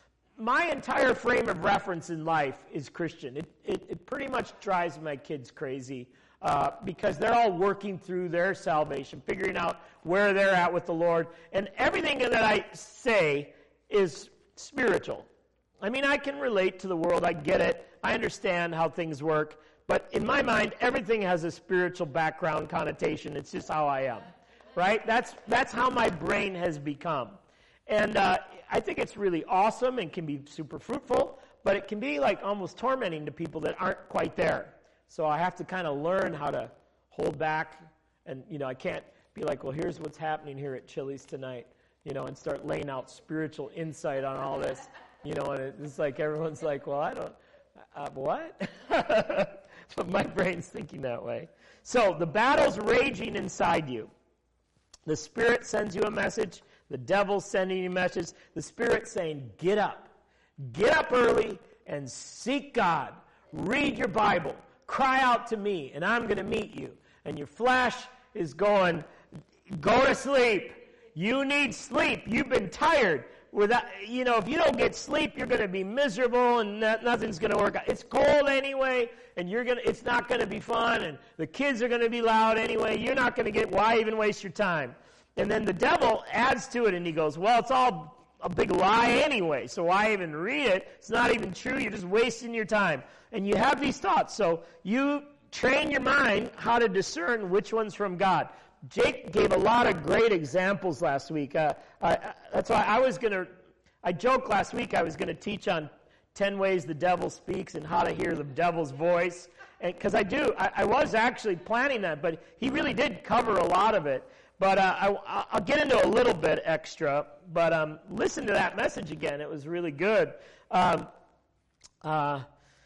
My entire frame of reference in life is Christian. It, it, it pretty much drives my kids crazy uh, because they're all working through their salvation, figuring out where they're at with the Lord. And everything that I say is spiritual. I mean, I can relate to the world. I get it. I understand how things work. But in my mind, everything has a spiritual background connotation. It's just how I am, right? That's, that's how my brain has become. And uh, I think it's really awesome and can be super fruitful, but it can be like almost tormenting to people that aren't quite there. So I have to kind of learn how to hold back, and you know I can't be like, well, here's what's happening here at Chili's tonight, you know, and start laying out spiritual insight on all this, you know, and it's like everyone's like, well, I don't, uh, what? But my brain's thinking that way. So the battle's raging inside you. The Spirit sends you a message. The devil's sending you a message. The Spirit's saying, get up. Get up early and seek God. Read your Bible. Cry out to me, and I'm going to meet you. And your flesh is going, go to sleep. You need sleep. You've been tired. Without, you know, if you don't get sleep, you're going to be miserable, and nothing's going to work out. It's cold anyway, and you're going to, it's not going to be fun, and the kids are going to be loud anyway. You're not going to get, why even waste your time? And then the devil adds to it, and he goes, well, it's all a big lie anyway, so why even read it? It's not even true. You're just wasting your time. And you have these thoughts. So you train your mind how to discern which one's from God. Jake gave a lot of great examples last week. Uh, I, that's why I was going to, I joked last week I was going to teach on ten ways the devil speaks and how to hear the devil's voice. Because I do, I, I was actually planning that, but he really did cover a lot of it. But uh, I, I'll get into a little bit extra. But um, listen to that message again. It was really good. Um, uh,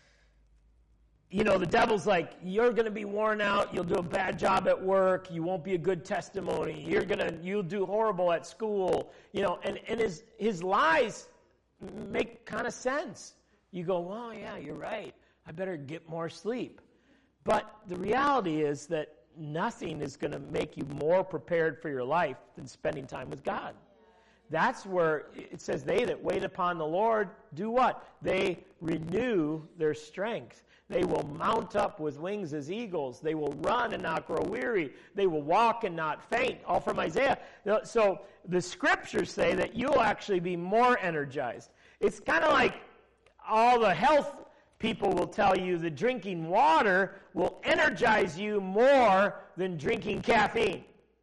you know, the devil's like, you're going to be worn out. You'll do a bad job at work. You won't be a good testimony. You're going to, you'll do horrible at school. You know, and, and his, his lies make kind of sense. You go, oh, yeah, you're right. I better get more sleep. But the reality is that nothing is going to make you more prepared for your life than spending time with God. That's where it says they that wait upon the Lord do what? They renew their strength. They will mount up with wings as eagles. They will run and not grow weary. They will walk and not faint. All from Isaiah. So the scriptures say that you'll actually be more energized. It's kind of like all the health people will tell you that drinking water will energize you more than drinking caffeine.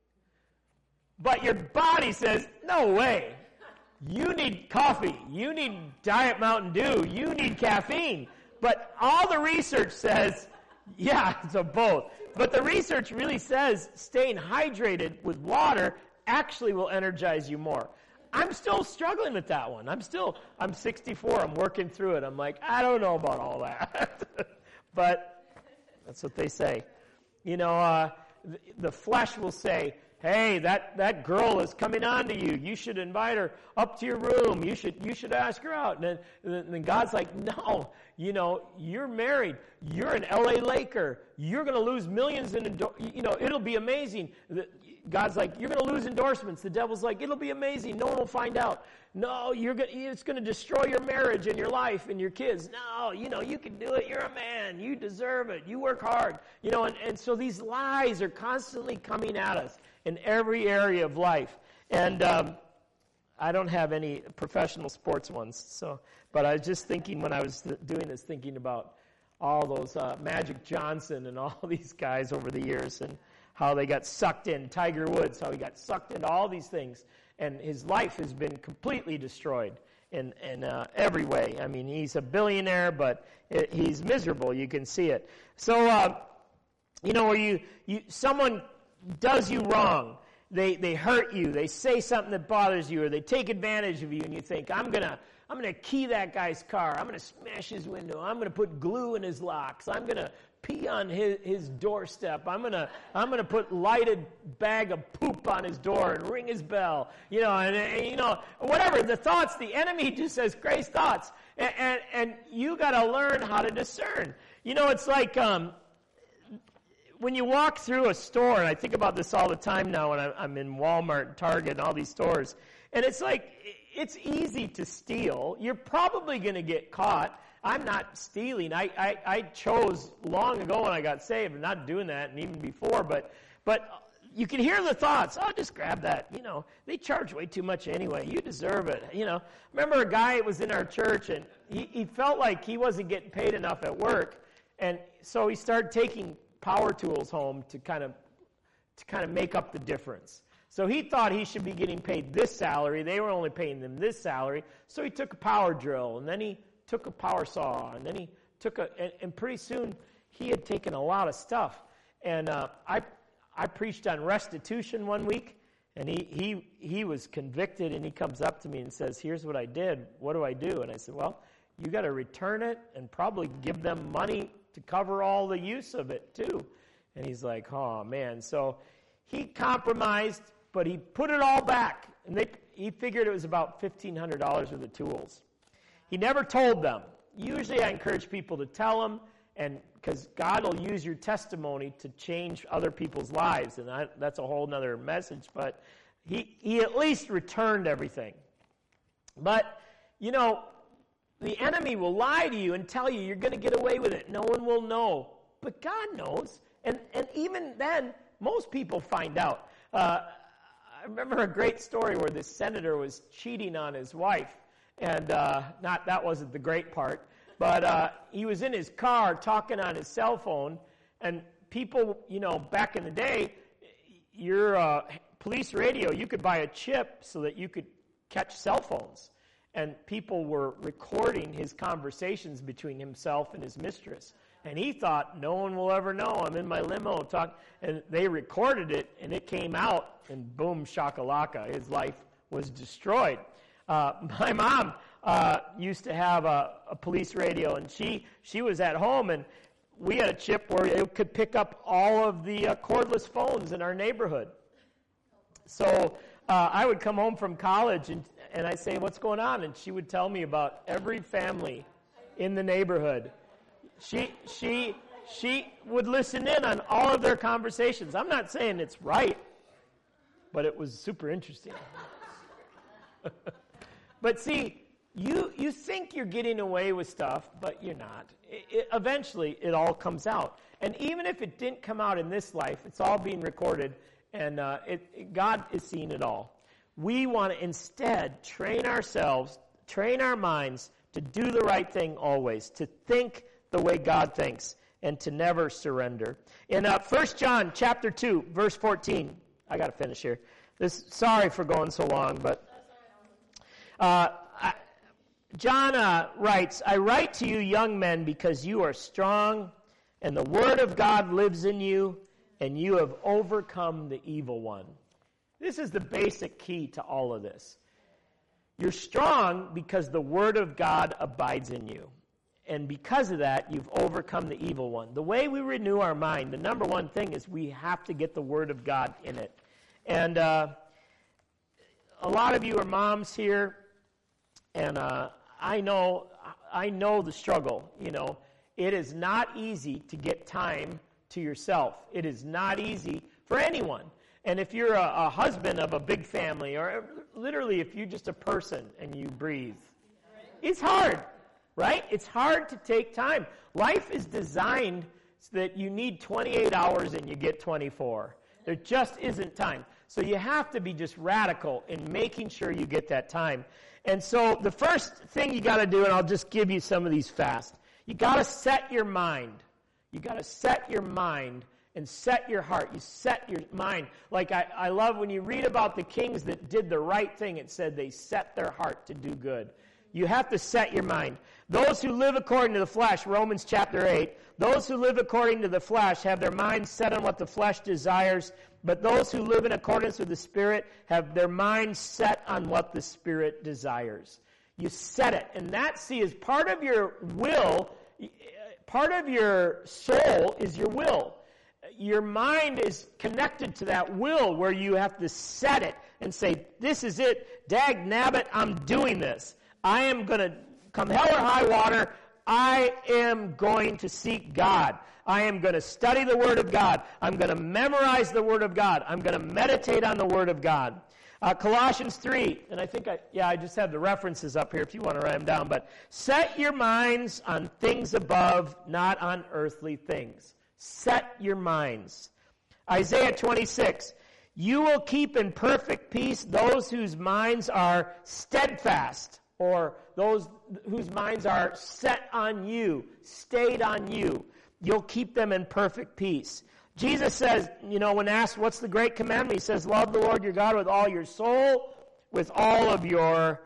But your body says, no way. You need coffee. You need Diet Mountain Dew. You need caffeine. But all the research says, yeah, so both. But the research really says staying hydrated with water actually will energize you more. I'm still struggling with that one. I'm still, I'm sixty-four. I'm working through it. I'm like, I don't know about all that. But that's what they say. You know, uh, the, the flesh will say, hey, that, that girl is coming on to you. You should invite her up to your room. You should you should ask her out. And then, and then God's like, no, you know, you're married. You're an L A Laker. You're going to lose millions in, you know, it'll be amazing. God's like, you're going to lose endorsements. The devil's like, it'll be amazing. No one will find out. No, you're going it's going to destroy your marriage and your life and your kids. No, you know, you can do it. You're a man. You deserve it. You work hard. You know, and, and so these lies are constantly coming at us in every area of life. And um, I don't have any professional sports ones, so but I was just thinking when I was th- doing this, thinking about all those uh, Magic Johnson and all these guys over the years and how they got sucked in, Tiger Woods, how he got sucked into all these things. And his life has been completely destroyed in, in uh, every way. I mean, he's a billionaire, but it, he's miserable. You can see it. So, uh, you know, where you, you someone does you wrong. They they hurt you. They say something that bothers you, or they take advantage of you, and you think, I'm gonna I'm gonna key that guy's car. I'm gonna smash his window. I'm gonna put glue in his locks. I'm gonna pee on his, his doorstep. I'm gonna I'm gonna put lighted bag of poop on his door and ring his bell. You know, and, and you know whatever the thoughts. The enemy just says crazy thoughts, and and, and you got to learn how to discern. You know, it's like um. when you walk through a store, and I think about this all the time now when I'm in Walmart, Target, and all these stores, and it's like, it's easy to steal. You're probably going to get caught. I'm not stealing. I, I, I chose long ago when I got saved, I'm not doing that, and even before, but but you can hear the thoughts, oh, just grab that. You know, they charge way too much anyway. You deserve it. You know, remember a guy that was in our church, and he, he felt like he wasn't getting paid enough at work, and so he started taking power tools home to kind of to kind of make up the difference. So he thought he should be getting paid this salary. They were only paying them this salary. So he took a power drill, and then he took a power saw, and then he took a, and, and pretty soon he had taken a lot of stuff. And uh, I I preached on restitution one week, and he he he was convicted, and he comes up to me and says, "Here's what I did. What do I do?" And I said, "Well, you got to return it and probably give them money to cover all the use of it too." And he's like, oh man. So he compromised, but he put it all back. And they, he figured it was about fifteen hundred dollars worth of tools. He never told them. Usually I encourage people to tell them, and because God will use your testimony to change other people's lives. And I, that's a whole other message. But he, he at least returned everything. But, you know, the enemy will lie to you and tell you you're going to get away with it. No one will know. But God knows. And and even then, most people find out. Uh, I remember a great story where this senator was cheating on his wife. And uh, not that wasn't the great part. But uh, he was in his car talking on his cell phone. And people, you know, back in the day, your uh, police radio, you could buy a chip so that you could catch cell phones. And people were recording his conversations between himself and his mistress. And he thought, no one will ever know. I'm in my limo. Talk, and they recorded it, and it came out, and boom, shakalaka. His life was destroyed. Uh, my mom uh, used to have a, a police radio, and she, she was at home, and we had a chip where it could pick up all of the uh, cordless phones in our neighborhood. So uh, I would come home from college, and And I'd say, what's going on? And she would tell me about every family in the neighborhood. She she she would listen in on all of their conversations. I'm not saying it's right, but it was super interesting. But see, you you think you're getting away with stuff, but you're not. It, it, eventually, it all comes out. And even if it didn't come out in this life, it's all being recorded, and uh, it, it, God is seeing it all. We want to instead train ourselves, train our minds to do the right thing always, to think the way God thinks, and to never surrender. In uh, First John chapter two, verse fourteen, I got to finish here. This, sorry for going so long, but uh, I, John uh, writes, I write to you, young men, because you are strong, and the word of God lives in you, and you have overcome the evil one. This is the basic key to all of this. You're strong because the Word of God abides in you. And because of that, you've overcome the evil one. The way we renew our mind, the number one thing is we have to get the Word of God in it. And uh, a lot of you are moms here, and uh, I know I know the struggle. You know, it is not easy to get time to yourself. It is not easy for anyone. And if you're a, a husband of a big family, or literally if you're just a person and you breathe, it's hard, right? It's hard to take time. Life is designed so that you need twenty-eight hours and you get twenty-four. There just isn't time. So you have to be just radical in making sure you get that time. And so the first thing you got to do, and I'll just give you some of these fast, you got to set your mind. You got to set your mind and set your heart. You set your mind. Like I, I love when you read about the kings that did the right thing, it said they set their heart to do good. You have to set your mind. Those who live according to the flesh, Romans chapter eight, those who live according to the flesh have their minds set on what the flesh desires, but those who live in accordance with the Spirit have their minds set on what the Spirit desires. You set it. And that, see, is part of your will. Part of your soul is your will. Your mind is connected to that will where you have to set it and say, this is it. Dag nabbit, I'm doing this. I am going to, come hell or high water, I am going to seek God. I am going to study the Word of God. I'm going to memorize the Word of God. I'm going to meditate on the Word of God. Uh, Colossians three, and I think I, yeah, I just have the references up here if you want to write them down. But set your minds on things above, not on earthly things. Set your minds. Isaiah twenty-six, you will keep in perfect peace those whose minds are steadfast, or those whose minds are set on you, stayed on you. You'll keep them in perfect peace. Jesus says, you know, when asked what's the great commandment, he says, love the Lord your God with all your soul, with all of your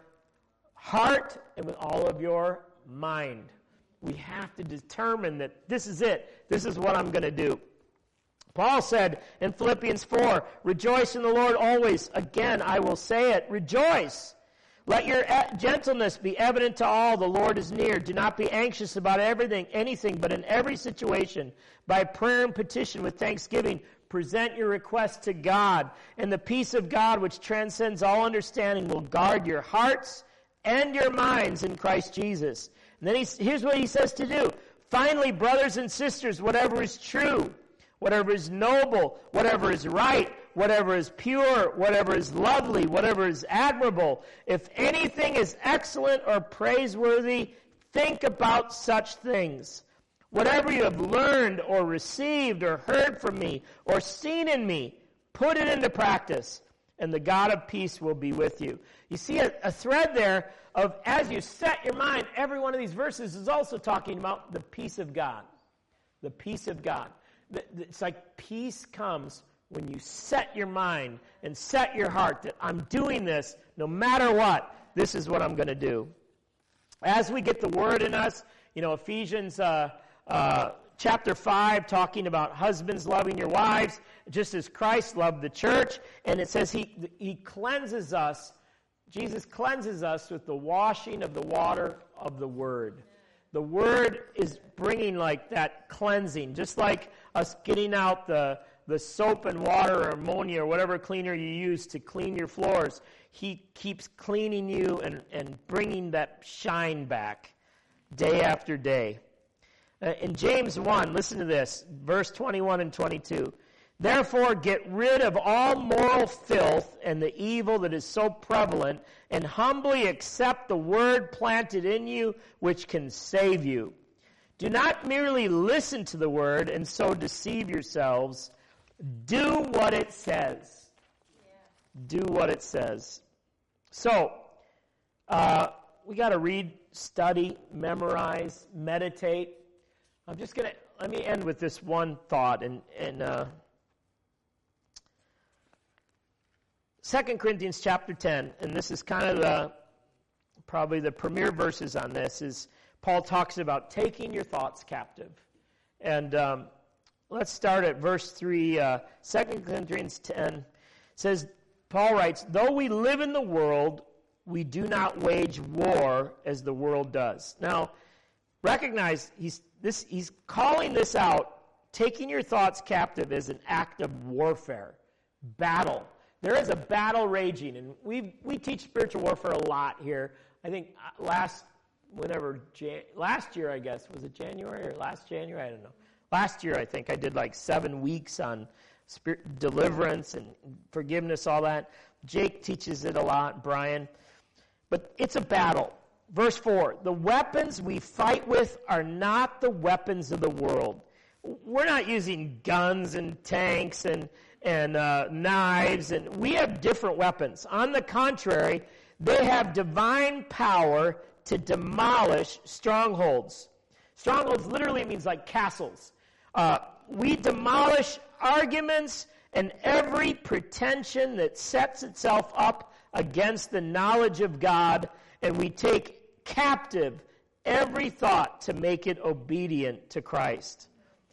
heart, and with all of your mind. We have to determine that this is it. This is what I'm going to do. Paul said in Philippians four, rejoice in the Lord always. Again, I will say it, rejoice. Let your gentleness be evident to all. The Lord is near. Do not be anxious about everything, anything, but in every situation, by prayer and petition with thanksgiving, present your requests to God. And the peace of God, which transcends all understanding, will guard your hearts and your minds in Christ Jesus. And then he, here's what he says to do. Finally, brothers and sisters, whatever is true, whatever is noble, whatever is right, whatever is pure, whatever is lovely, whatever is admirable, if anything is excellent or praiseworthy, think about such things. Whatever you have learned or received or heard from me or seen in me, put it into practice, and the God of peace will be with you. You see a, a thread there of as you set your mind, every one of these verses is also talking about the peace of God. The peace of God. It's like peace comes when you set your mind and set your heart that I'm doing this no matter what. This is what I'm going to do. As we get the word in us, you know, Ephesians uh, uh, chapter five talking about husbands loving your wives, just as Christ loved the church. And it says he, he cleanses us, Jesus cleanses us with the washing of the water of the word. The word is bringing like that cleansing, just like us getting out the, the soap and water or ammonia or whatever cleaner you use to clean your floors. He keeps cleaning you and, and bringing that shine back day after day. Uh, in James one, listen to this, verse twenty-one and twenty-two. Therefore, get rid of all moral filth and the evil that is so prevalent, and humbly accept the word planted in you, which can save you. Do not merely listen to the word and so deceive yourselves. Do what it says. Yeah. Do what it says. So, uh, we got to read, study, memorize, meditate. I'm just going to, let me end with this one thought, and, and uh, Second Corinthians chapter ten, and this is kind of the probably the premier verses on this, is Paul talks about taking your thoughts captive. And um, let's start at verse three. Uh, Second Corinthians ten says, Paul writes, though we live in the world, we do not wage war as the world does. Now, recognize he's this he's calling this out. Taking your thoughts captive is an act of warfare, battle. There is a battle raging, and we we teach spiritual warfare a lot here. I think last whenever Jan, last year, I guess was it January or last January? I don't know. Last year, I think I did like seven weeks on spirit deliverance and forgiveness, all that. Jake teaches it a lot, Brian, but it's a battle. Verse four: the weapons we fight with are not the weapons of the world. We're not using guns and tanks and, and uh, knives, and we have different weapons. On the contrary, they have divine power to demolish strongholds. Strongholds literally means like castles. Uh, we demolish arguments and every pretension that sets itself up against the knowledge of God, and we take captive every thought to make it obedient to Christ.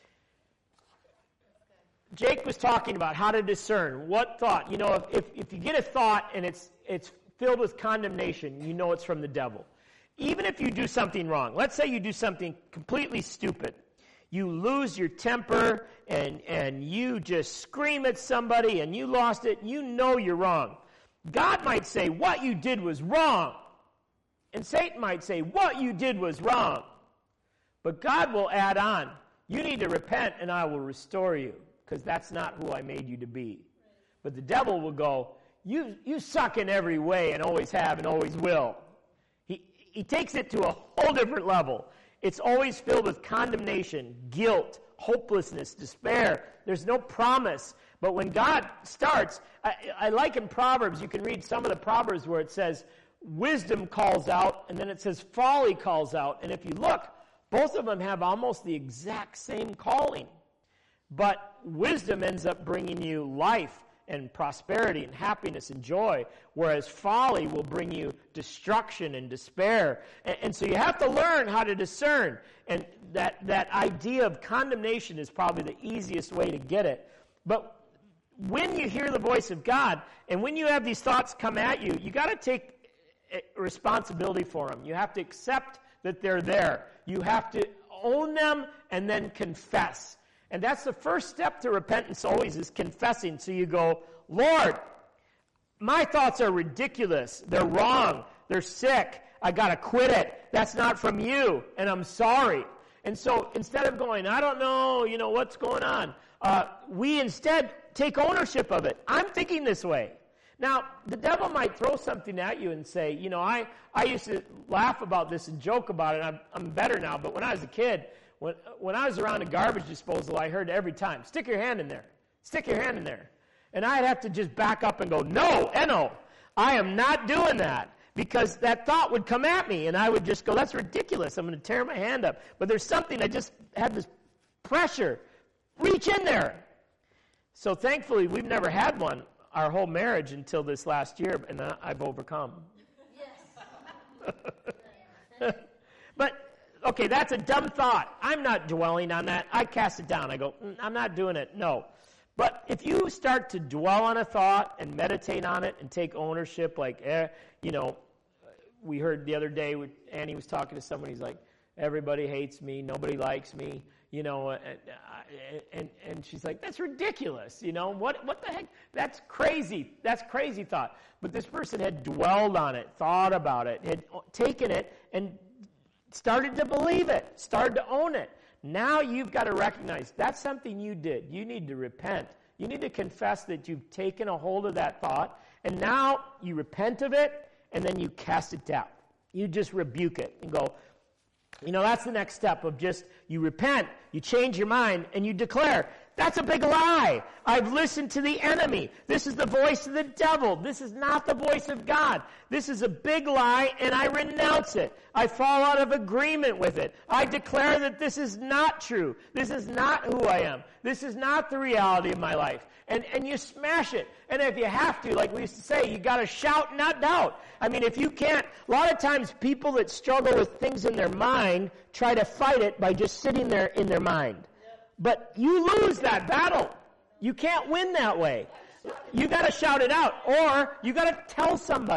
Jake was talking about how to discern what thought. You know, if, if, if you get a thought and it's it's filled with condemnation, you know it's from the devil. Even if you do something wrong. Let's say you do something completely stupid. You lose your temper and, and you just scream at somebody and you lost it. You know you're wrong. God might say what you did was wrong. And Satan might say what you did was wrong. But God will add on, you need to repent and I will restore you. Because that's not who I made you to be. But the devil will go, you you suck in every way and always have and always will. He he takes it to a whole different level. It's always filled with condemnation, guilt, hopelessness, despair. There's no promise. But when God starts, I, I like in Proverbs, you can read some of the Proverbs where it says, wisdom calls out, and then it says folly calls out. And if you look, both of them have almost the exact same calling. But wisdom ends up bringing you life and prosperity and happiness and joy, whereas folly will bring you destruction and despair. And, and so you have to learn how to discern. And that, that idea of condemnation is probably the easiest way to get it. But when you hear the voice of God, and when you have these thoughts come at you, you got to take responsibility for them. You have to accept that they're there. You have to own them and then confess. And that's the first step to repentance always, is confessing. So you go, Lord, my thoughts are ridiculous. They're wrong. They're sick. I got to quit it. That's not from you, and I'm sorry. And so instead of going, I don't know, you know, what's going on, uh, we instead take ownership of it. I'm thinking this way. Now, the devil might throw something at you and say, you know, I, I used to laugh about this and joke about it. I'm, I'm better now, but when I was a kid, When when I was around a garbage disposal, I heard every time, stick your hand in there. Stick your hand in there. And I'd have to just back up and go, no, Eno, I am not doing that. Because that thought would come at me, and I would just go, that's ridiculous. I'm going to tear my hand up. But there's something, I just had this pressure. Reach in there. So thankfully, we've never had one our whole marriage until this last year, and I've overcome. Yes. But okay, that's a dumb thought. I'm not dwelling on that. I cast it down. I go, mm, I'm not doing it. No. But if you start to dwell on a thought and meditate on it and take ownership, like, eh, you know, we heard the other day, Annie was talking to somebody, he's like, everybody hates me, nobody likes me, you know, and, and, and she's like, that's ridiculous, you know, what, what the heck? That's crazy. That's crazy thought. But this person had dwelled on it, thought about it, had taken it, and started to believe it, started to own it. Now you've got to recognize that's something you did. You need to repent. You need to confess that you've taken a hold of that thought, and now you repent of it, and then you cast it down. You just rebuke it and go, you know, that's the next step of just, you repent, you change your mind, and you declare, that's a big lie. I've listened to the enemy. This is the voice of the devil. This is not the voice of God. This is a big lie, and I renounce it. I fall out of agreement with it. I declare that this is not true. This is not who I am. This is not the reality of my life. And and you smash it. And if you have to, like we used to say, you got to shout, not doubt. I mean, if you can't, a lot of times people that struggle with things in their mind try to fight it by just sitting there in their mind. But you lose that battle. You can't win that way. You got to shout it out, or you got to tell somebody.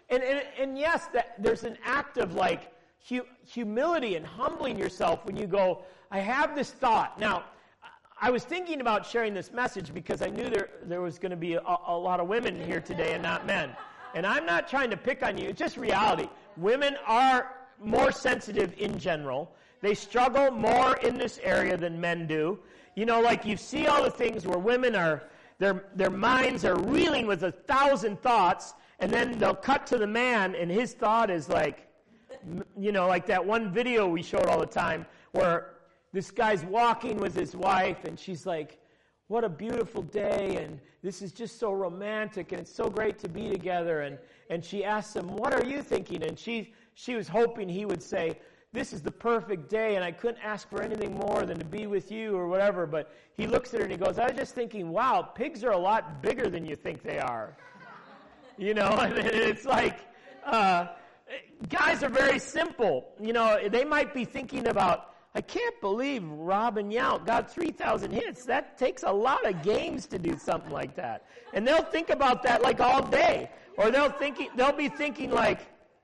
And, and, and yes, that, there's an act of like hu- humility and humbling yourself when you go, I have this thought. Now, I was thinking about sharing this message because I knew there, there was going to be a, a lot of women here today and not men. And I'm not trying to pick on you. It's just reality. Women are more sensitive in general. They struggle more in this area than men do. You know, like you see all the things where women are, their their minds are reeling with a thousand thoughts, and then they'll cut to the man, and his thought is like, you know, like that one video we showed all the time where this guy's walking with his wife, and she's like, what a beautiful day, and this is just so romantic, and it's so great to be together. And, and she asks him, what are you thinking? And she she was hoping he would say, this is the perfect day, and I couldn't ask for anything more than to be with you or whatever. But he looks at her and he goes, I was just thinking, wow, pigs are a lot bigger than you think they are. You know, and it's like, uh, guys are very simple. You know, they might be thinking about, I can't believe Robin Yount got three thousand hits. That takes a lot of games to do something like that. And they'll think about that like all day. Or they'll think, they'll be thinking like,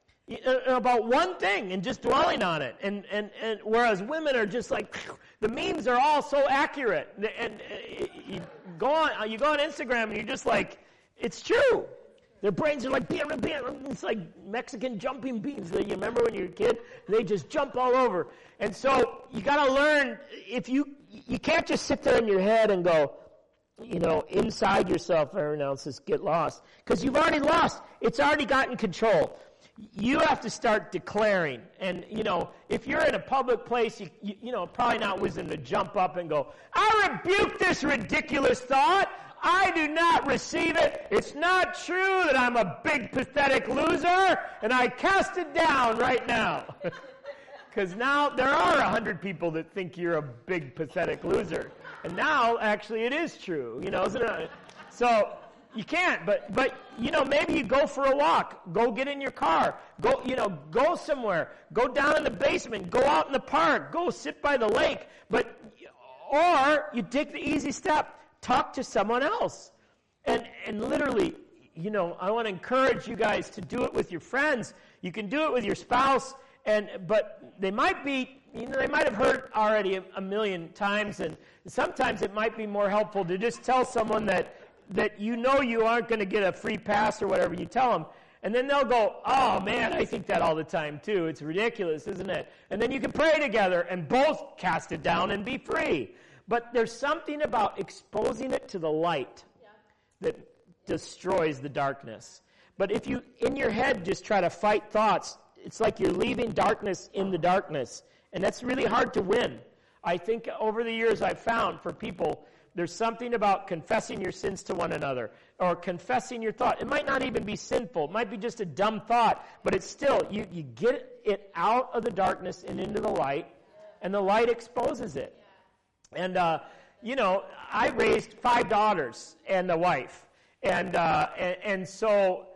about one thing and just dwelling on it. And, and, and whereas women are just like, the memes are all so accurate. And you go on, you go on Instagram and you're just like, it's true. Their brains are like, it's like Mexican jumping beans. You remember when you were a kid? They just jump all over. And so you got to learn, if you, you can't just sit there in your head and go, you know, inside yourself, everyone else says, get lost. Because you've already lost. It's already gotten control. You have to start declaring. And, you know, if you're in a public place, you, you, you know, probably not wisdom to jump up and go, I rebuke this ridiculous thought. I do not receive it. It's not true that I'm a big, pathetic loser, and I cast it down right now. Because now there are a hundred people that think you're a big, pathetic loser. And now, actually, it is true. You know, so you can't. But, but you know, maybe you go for a walk. Go get in your car. Go, you know, go somewhere. Go down in the basement. Go out in the park. Go sit by the lake. But, or you take the easy step. Talk to someone else. And and literally, you know, I want to encourage you guys to do it with your friends. You can do it with your spouse, and but they might be, you know, they might have heard already a, a million times, and sometimes it might be more helpful to just tell someone that that you know you aren't going to get a free pass or whatever. You tell them, and then they'll go, oh man, I think that all the time too. It's ridiculous, isn't it? And then you can pray together and both cast it down and be free. But there's something about exposing it to the light yeah. that destroys the darkness. But if you, in your head, just try to fight thoughts, it's like you're leaving darkness in the darkness. And that's really hard to win. I think over the years I've found for people, there's something about confessing your sins to one another or confessing your thought. It might not even be sinful. It might be just a dumb thought. But it's still, you, you get it out of the darkness and into the light, and the light exposes it. And, uh, you know, I raised five daughters and a wife. And, uh, and, and so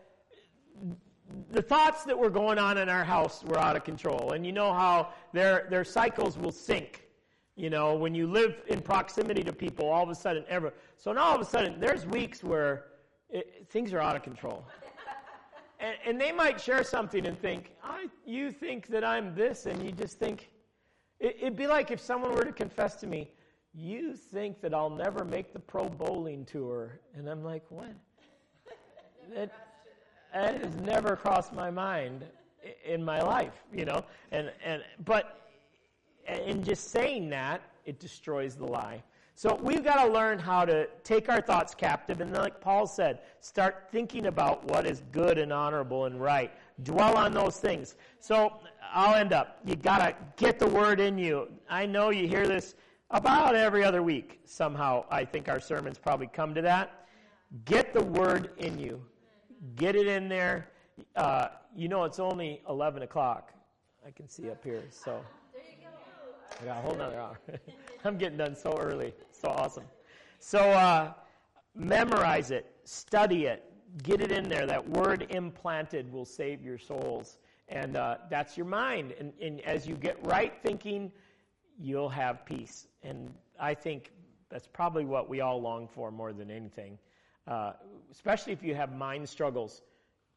the thoughts that were going on in our house were out of control. And you know how their their cycles will sync. You know, when you live in proximity to people, all of a sudden, ever. So now all of a sudden, there's weeks where it, things are out of control. And, and they might share something and think, I, you think that I'm this, and you just think, it, it'd be like if someone were to confess to me, you think that I'll never make the pro bowling tour. And I'm like, what? That, that has never crossed my mind in my life, you know. And and but in just saying that, it destroys the lie. So we've got to learn how to take our thoughts captive, and like Paul said, start thinking about what is good and honorable and right. Dwell on those things. So I'll end up. You got to get the word in you. I know you hear this about every other week. Somehow, I think our sermons probably come to that. Get the word in you. Get it in there. Uh, you know, it's only eleven o'clock. I can see up here. So there you go. I got a whole nother hour. I'm getting done so early. So awesome. So uh, memorize it. Study it. Get it in there. That word implanted will save your souls. And uh, that's your mind. And, and as you get right thinking, you'll have peace. And I think that's probably what we all long for more than anything. Uh, especially if you have mind struggles.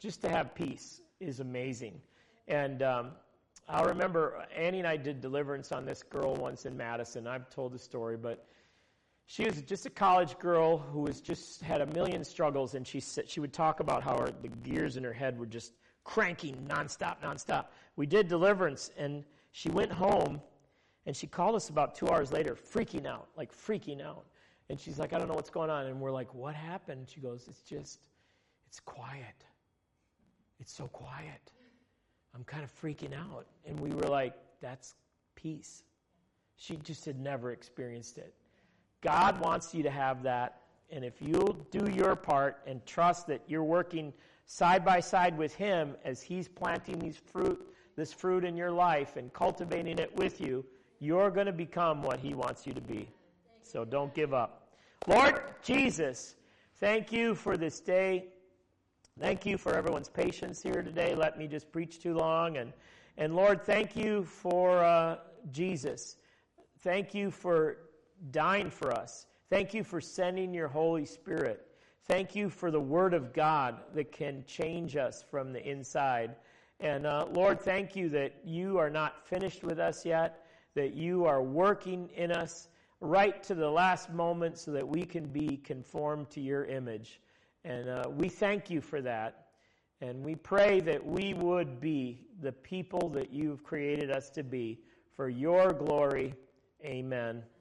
just to have peace is amazing. And um, I remember Annie and I did deliverance on this girl once in Madison. I've told the story, but she was just a college girl who was just had a million struggles, and she said she would talk about how her, the gears in her head were just cranking nonstop, nonstop. We did deliverance, and she went home, and she called us about two hours later, freaking out, like freaking out. And she's like, I don't know what's going on. And we're like, what happened? She goes, it's just, it's quiet. It's so quiet. I'm kind of freaking out. And we were like, that's peace. She just had never experienced it. God wants you to have that. And if you'll do your part and trust that you're working side by side with Him as He's planting these fruit, this fruit in your life and cultivating it with you, you're going to become what He wants you to be. So don't give up. Lord Jesus, thank you for this day. Thank you for everyone's patience here today. Let me just preach too long. And, and Lord, thank you for uh, Jesus. Thank you for dying for us. Thank you for sending your Holy Spirit. Thank you for the Word of God that can change us from the inside. And uh, Lord, thank you that you are not finished with us yet, that you are working in us right to the last moment so that we can be conformed to your image. And uh, we thank you for that. And we pray that we would be the people that you've created us to be for your glory. Amen.